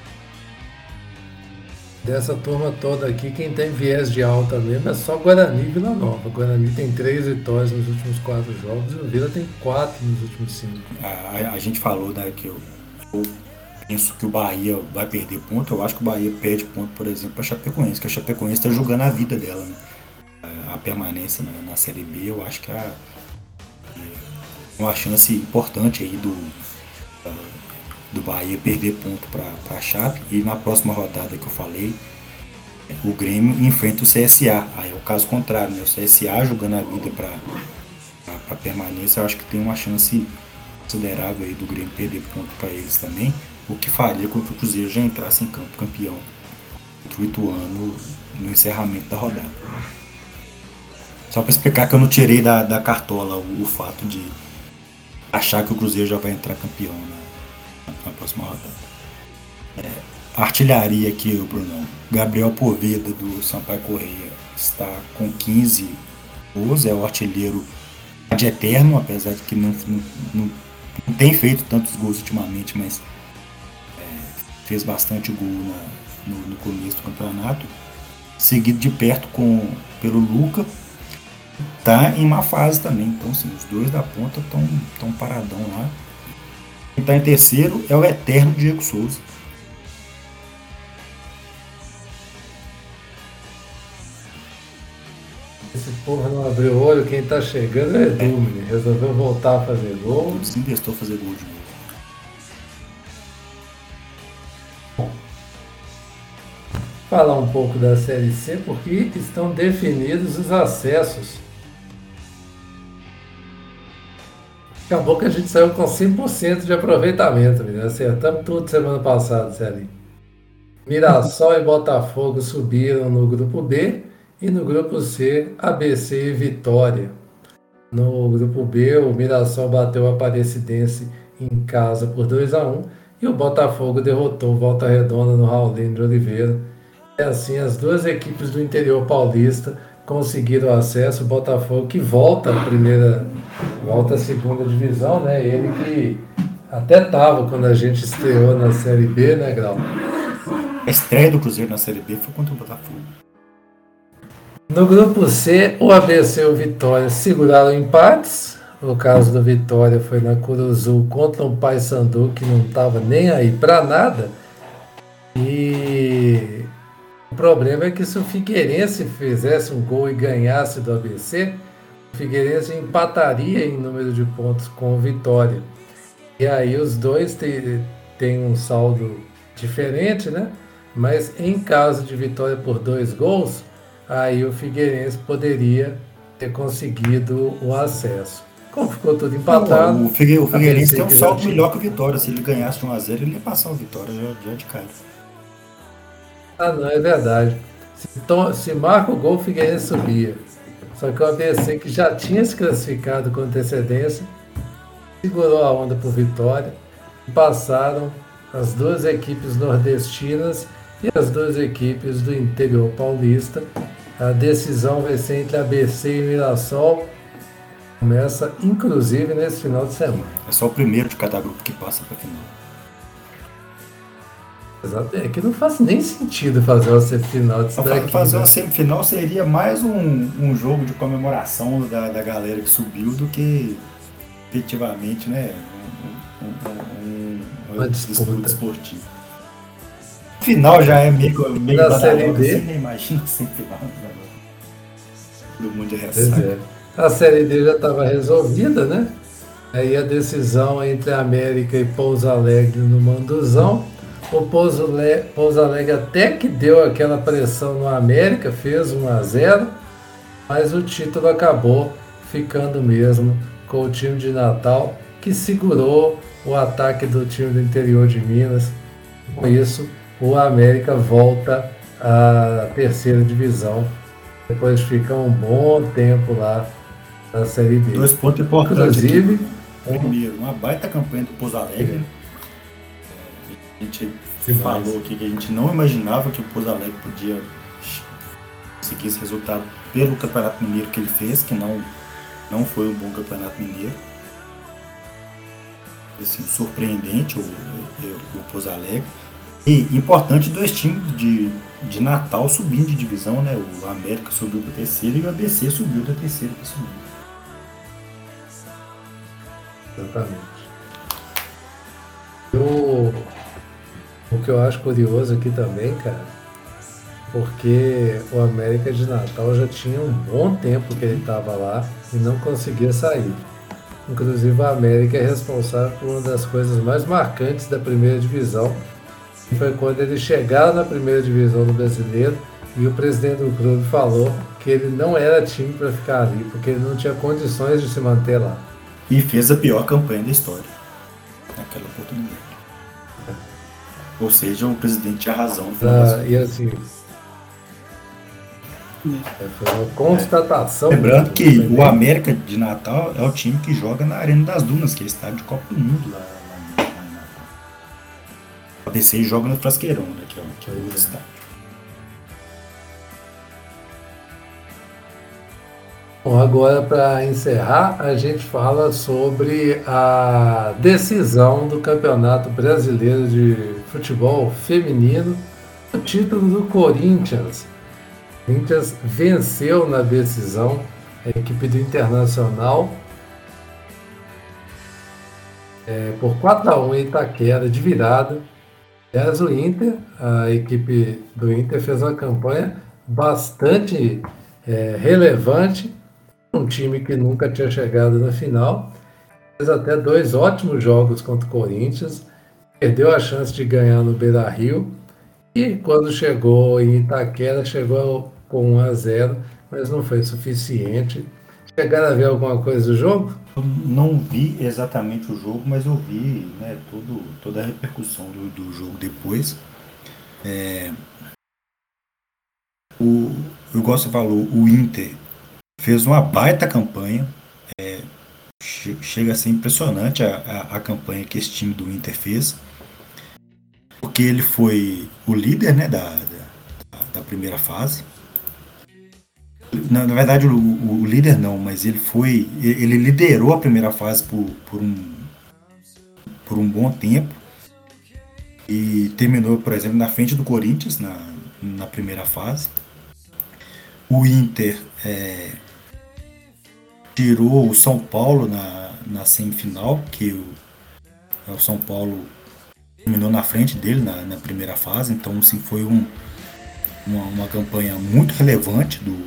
Dessa turma toda aqui, quem tem viés de alta mesmo é só Guarani e Vila Nova. O Guarani tem três vitórias nos últimos quatro jogos e o Vila tem quatro nos últimos cinco. A, a, a gente falou, né, que eu, eu penso que o Bahia vai perder ponto. Eu acho que o Bahia perde ponto, por exemplo, para a Chapecoense, que a Chapecoense está jogando a vida dela, né? A, a permanência na, na Série B, eu acho que é uma chance importante aí do, do Bahia perder ponto para a Chape. E na próxima rodada que eu falei, o Grêmio enfrenta o C S A. Aí é o caso contrário, né? O C S A jogando a vida para permanência, eu acho que tem uma chance considerável aí do Grêmio perder ponto para eles também, o que faria com que o Cruzeiro já entrasse em campo campeão contra o Ituano no encerramento da rodada. Só para explicar que eu não tirei da, da cartola o, o fato de achar que o Cruzeiro já vai entrar campeão na, na próxima rodada. É, artilharia aqui, o Brunão. Gabriel Poveda, do Sampaio Correia, está com quinze gols, é o artilheiro de eterno, apesar de que não, não, não, não tem feito tantos gols ultimamente, mas é, fez bastante gol na, no, no começo do campeonato. Seguido de perto com, pelo Luca, tá em má fase também. Então, assim, os dois da ponta estão tão paradão lá. Quem tá em terceiro é o eterno Diego Souza. Esse porra não abriu o olho, quem tá chegando é Edu, menino. Resolveu voltar a fazer gol. Se investou a fazer gol de novo. Falar um pouco da Série C, porque estão definidos os acessos. Acabou que a gente saiu com cem por cento de aproveitamento, menino. Acertamos tudo semana passada, Celinho. Mirassol e Botafogo subiram no grupo B e no grupo C, A B C e Vitória. No grupo B, o Mirassol bateu a Aparecidense em casa por dois a um e o Botafogo derrotou o Volta Redonda no Raulino de Oliveira. E assim, as duas equipes do interior paulista conseguiram acesso. O Botafogo que volta à primeira, volta à segunda divisão, né? Ele que até estava quando a gente estreou na Série B, né, Grau? A estreia do Cruzeiro na Série B foi contra o Botafogo. No grupo C, o A B C e o Vitória seguraram empates. O caso do Vitória foi na Curuzu contra um Paysandu que não estava nem aí para nada. E o problema é que se o Figueirense fizesse um gol e ganhasse do A B C, o Figueirense empataria em número de pontos com o Vitória. E aí os dois têm um saldo diferente, né? Mas em caso de vitória por dois gols, aí o Figueirense poderia ter conseguido o acesso. Como ficou tudo empatado... Não, o, Figue, o Figueirense tem um saldo melhor que o Vitória. Se ele ganhasse de um a zero, ele ia passar o Vitória já, já de cara. Ah, não, é verdade. Se, to, se marca o gol, o Figueirense subia. Só que o A B C, que já tinha se classificado com antecedência, segurou a onda por Vitória e passaram as duas equipes nordestinas e as duas equipes do interior paulista. A decisão vai ser entre A B C e Mirassol. Começa, inclusive, nesse final de semana. É só o primeiro de cada grupo que passa para a final. Exato. É que não faz nem sentido fazer uma semifinal disso daqui. Fazer né? uma semifinal seria mais um, um jogo de comemoração da, da galera que subiu do que efetivamente, né, um, um, um, uma disputa esportiva. Final já é meio, meio na badalado, Série B. Assim, nem imagina a semifinal do mundo de ressaca. É. A Série D já estava resolvida, né? Aí a decisão entre América e Pouso Alegre no Manduzão. O Pouso, Le... Pouso Alegre até que deu aquela pressão no América, fez um a zero, mas o título acabou ficando mesmo com o time de Natal, que segurou o ataque do time do interior de Minas. Com isso, o América volta à terceira divisão. Depois fica um bom tempo lá na Série B. Dois pontos importantes. Inclusive, aqui. Primeiro, uma baita campanha do Pouso Alegre. A gente Demais. falou aqui que a gente não imaginava que o Pouso Alegre podia conseguir esse resultado pelo Campeonato Mineiro que ele fez, que não, não foi um bom Campeonato Mineiro. Assim, surpreendente o, o, o Pouso Alegre. E importante, dois times de, de Natal subindo de divisão, né? O América subiu para a terceira e o A B C subiu da terceira para a segunda. Exatamente. Eu, o que eu acho curioso aqui também, cara, porque o América de Natal já tinha um bom tempo que ele estava lá e não conseguia sair. Inclusive a América é responsável por uma das coisas mais marcantes da primeira divisão, que foi quando eles chegaram na primeira divisão do Brasileiro e o presidente do clube falou que ele não era time para ficar ali, porque ele não tinha condições de se manter lá. E fez a pior campanha da história naquela oportunidade. Ou seja, o presidente tinha razão. Ah, e assim, É, foi uma constatação. Lembrando que o América de Natal é o time que joga na Arena das Dunas, que é o estádio de Copa do Mundo lá, lá, lá em Natal. O A B C joga no Frasqueirão, né, que é o, que é o estádio. Bom, agora para encerrar, a gente fala sobre a decisão do Campeonato Brasileiro de Futebol Feminino, o título do Corinthians. O Corinthians venceu na decisão a equipe do Internacional é, por quatro a um em Itaquera, de virada. Aliás, o Inter, a equipe do Inter fez uma campanha bastante é, relevante. Um time que nunca tinha chegado na final, fez até dois ótimos jogos contra o Corinthians, perdeu a chance de ganhar no Beira-Rio e quando chegou em Itaquera, chegou com um a zero, mas não foi suficiente. Chegaram a ver alguma coisa do jogo? Eu não vi exatamente o jogo, mas eu vi, né, tudo, toda a repercussão do, do jogo depois. É, o, eu gosto de falar, o Inter fez uma baita campanha, é, che- chega a ser impressionante a, a, a campanha que esse time do Inter fez, porque ele foi o líder, né, da, da, da primeira fase. Na, na verdade, o, o líder não, mas ele foi, ele liderou a primeira fase por, por, um, por um bom tempo e terminou, por exemplo, na frente do Corinthians na, na primeira fase. O Inter é, tirou o São Paulo na, na semifinal, que o, o São Paulo terminou na frente dele na, na primeira fase, então assim, foi um, uma, uma campanha muito relevante do,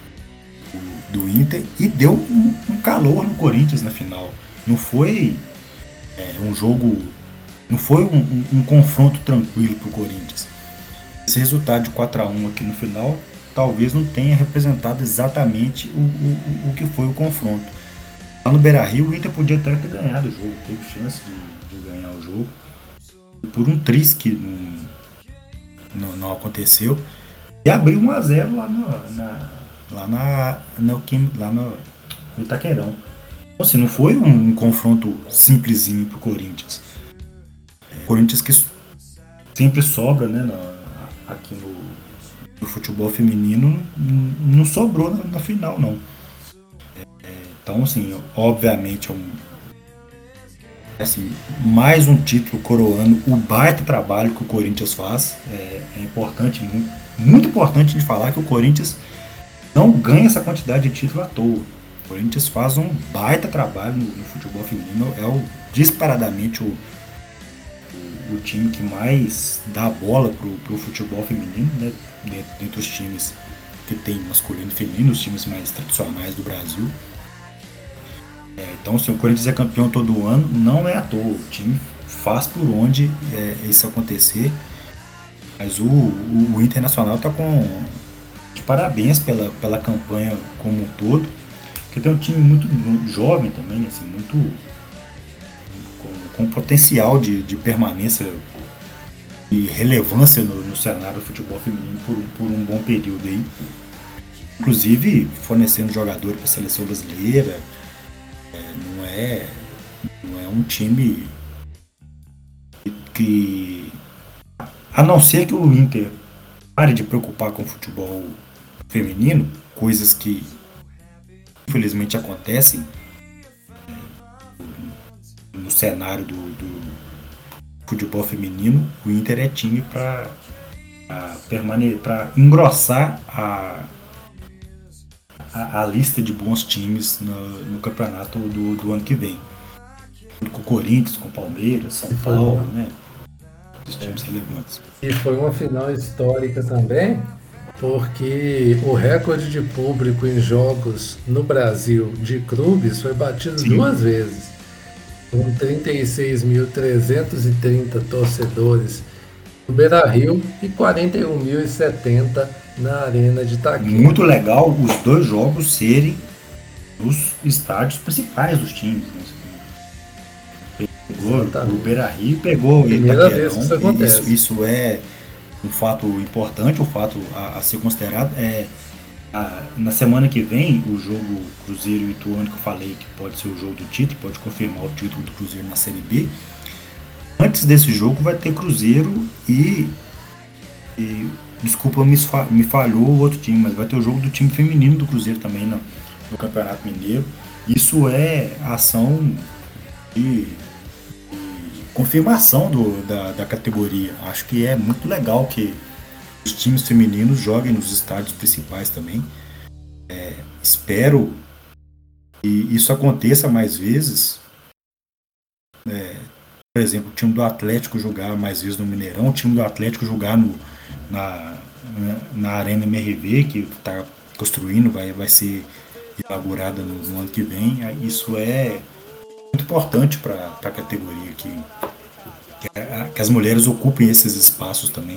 do, do Inter e deu um, um calor no Corinthians na final. Não foi é, um jogo, não foi um, um, um confronto tranquilo para o Corinthians. Esse resultado de quatro a um aqui no final talvez não tenha representado exatamente o, o, o que foi o confronto. Lá no Beira-Rio, o Inter podia até ter ganhado o jogo, teve chance de, de ganhar o jogo. Por um triz que não, não, não aconteceu. E abriu um a zero lá, no, na, lá, na, no, lá no, no Itaquerão. Então, assim, não foi um, um confronto simplesinho pro Corinthians. É, Corinthians que sempre sobra, né, na, aqui no o futebol feminino não sobrou na, na final, não. É, então, assim, obviamente é um, assim, mais um título coroando o baita trabalho que o Corinthians faz. É, é importante, muito, muito importante de falar que o Corinthians não ganha essa quantidade de título à toa. O Corinthians faz um baita trabalho no, no futebol feminino, é o, disparadamente o o time que mais dá bola pro, pro futebol feminino, né, dentro, dentro dos times que tem masculino e feminino, os times mais tradicionais do Brasil. É, então, se o Corinthians é campeão todo ano, não é à toa, o time faz por onde é, isso acontecer, mas o, o, o Internacional está com de parabéns pela, pela campanha como um todo, porque tem um time muito, muito jovem também, assim, muito com potencial de, de permanência e relevância no, no cenário do futebol feminino por, por um bom período aí. Inclusive fornecendo jogador para a seleção brasileira. É, não, é, não é um time que, a não ser que o Inter pare de preocupar com o futebol feminino, coisas que infelizmente acontecem no cenário do, do futebol feminino, o Inter é time para permanecer, para engrossar a, a, a lista de bons times no, no campeonato do, do ano que vem. Com o Corinthians, com o Palmeiras, São Paulo, né? Os times relevantes. E foi uma final histórica também, porque o recorde de público em jogos no Brasil de clubes foi batido Sim. duas vezes. Com trinta e seis mil trezentos e trinta torcedores no Beira-Rio e quarenta e um mil e setenta na Arena de Itaquera. Muito legal os dois jogos serem nos estádios principais dos times. Né? Pegou o Beira-Rio, pegou o Itaquerão. Isso, acontece. Isso, isso é um fato importante, um fato a, a ser considerado. É, Ah, na semana que vem, o jogo Cruzeiro e Ituano, que eu falei que pode ser o jogo do título, pode confirmar o título do Cruzeiro na Série B. Antes desse jogo vai ter Cruzeiro e, e desculpa, me, fa- me falhou o outro time, mas vai ter o jogo do time feminino do Cruzeiro também no, no Campeonato Mineiro. Isso é ação de, de confirmação do, da, da categoria. Acho que é muito legal que os times femininos joguem nos estádios principais também. É, espero que isso aconteça mais vezes. É, por exemplo, o time do Atlético jogar mais vezes no Mineirão, o time do Atlético jogar no, na, na, na Arena M R V, que está construindo, vai, vai ser inaugurada no, no ano que vem. Isso é muito importante para a categoria, que, que, a, que as mulheres ocupem esses espaços também.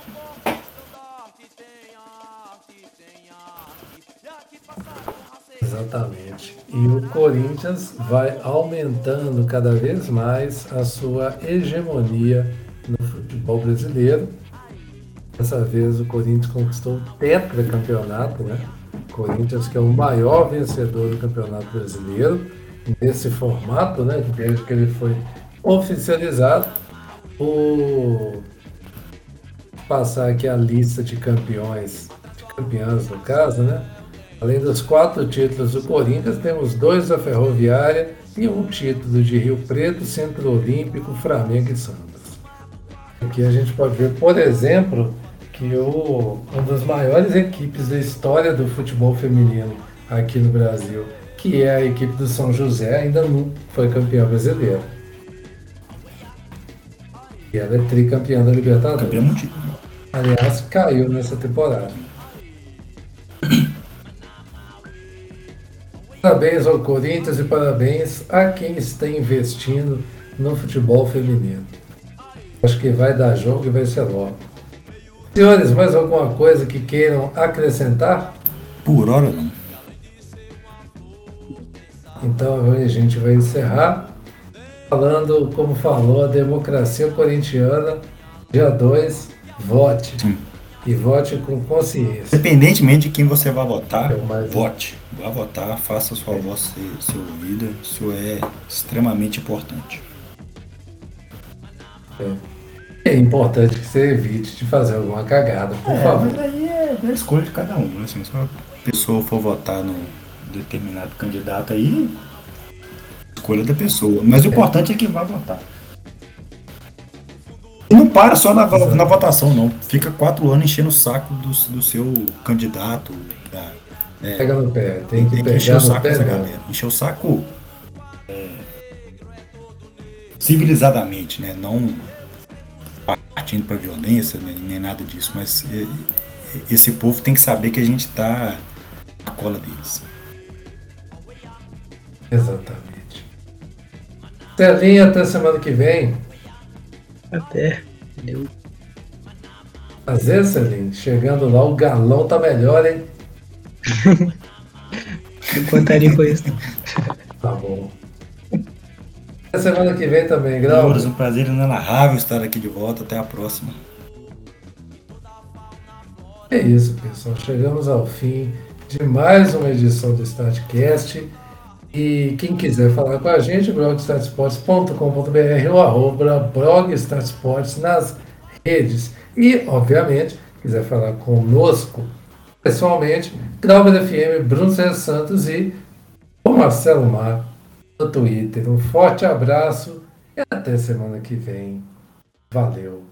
Exatamente. E o Corinthians vai aumentando cada vez mais a sua hegemonia no futebol brasileiro. Dessa vez o Corinthians conquistou o tetracampeonato, né? O Corinthians, que é o maior vencedor do Campeonato Brasileiro, nesse formato, né? Desde que ele foi oficializado. Vou passar aqui a lista de campeões, de campeãs no caso, né? Além dos quatro títulos do Corinthians, temos dois da Ferroviária e um título de Rio Preto, Centro Olímpico, Flamengo e Santos. Aqui a gente pode ver, por exemplo, que o, uma das maiores equipes da história do futebol feminino aqui no Brasil, que é a equipe do São José, ainda não foi campeã brasileira. E ela é tricampeã da Libertadores. Campeã mundial. Aliás, caiu nessa temporada. Parabéns ao Corinthians e parabéns a quem está investindo no futebol feminino. Acho que vai dar jogo e vai ser logo. Senhores, mais alguma coisa que queiram acrescentar? Por hora não. Então a gente vai encerrar falando, como falou, a democracia corintiana, dia dois, vote. Sim. E vote com consciência. Independentemente de quem você vai votar, É o mais- vote. Vá votar, faça a sua voz ser, ser ouvida. Isso é extremamente importante. É importante que você evite de fazer alguma cagada, por É, favor. mas aí é a escolha de cada um, né? Assim, se uma pessoa for votar no determinado candidato aí, escolha da pessoa. Mas o importante é que vá votar. E não para só na, na votação, não. Fica quatro anos enchendo o saco do, do seu candidato. Da, é, Pega no pé, tem que tem que pegar encher o no saco pé dessa mesmo. galera. Encher o saco é, civilizadamente, né? Não partindo para violência, né? Nem nada disso. Mas é, esse povo tem que saber que a gente tá na cola deles. Exatamente. Celinha, até semana que vem. Até. Valeu. Prazer, Celinho. Chegando lá, o galão tá melhor, hein? Não contaria com isso. Tá bom. Até semana que vem também, Senhores, Grau. um prazer inenarrável estar aqui de volta. Até a próxima. É isso, pessoal. Chegamos ao fim de mais uma edição do StartCast. E quem quiser falar com a gente, blog start sports ponto com ponto b r ou arroba blog start sports nas redes. E, obviamente, quiser falar conosco pessoalmente, Grauber F M, Bruno César Santos e o Marcelo Mar no Twitter. Um forte abraço e até semana que vem. Valeu!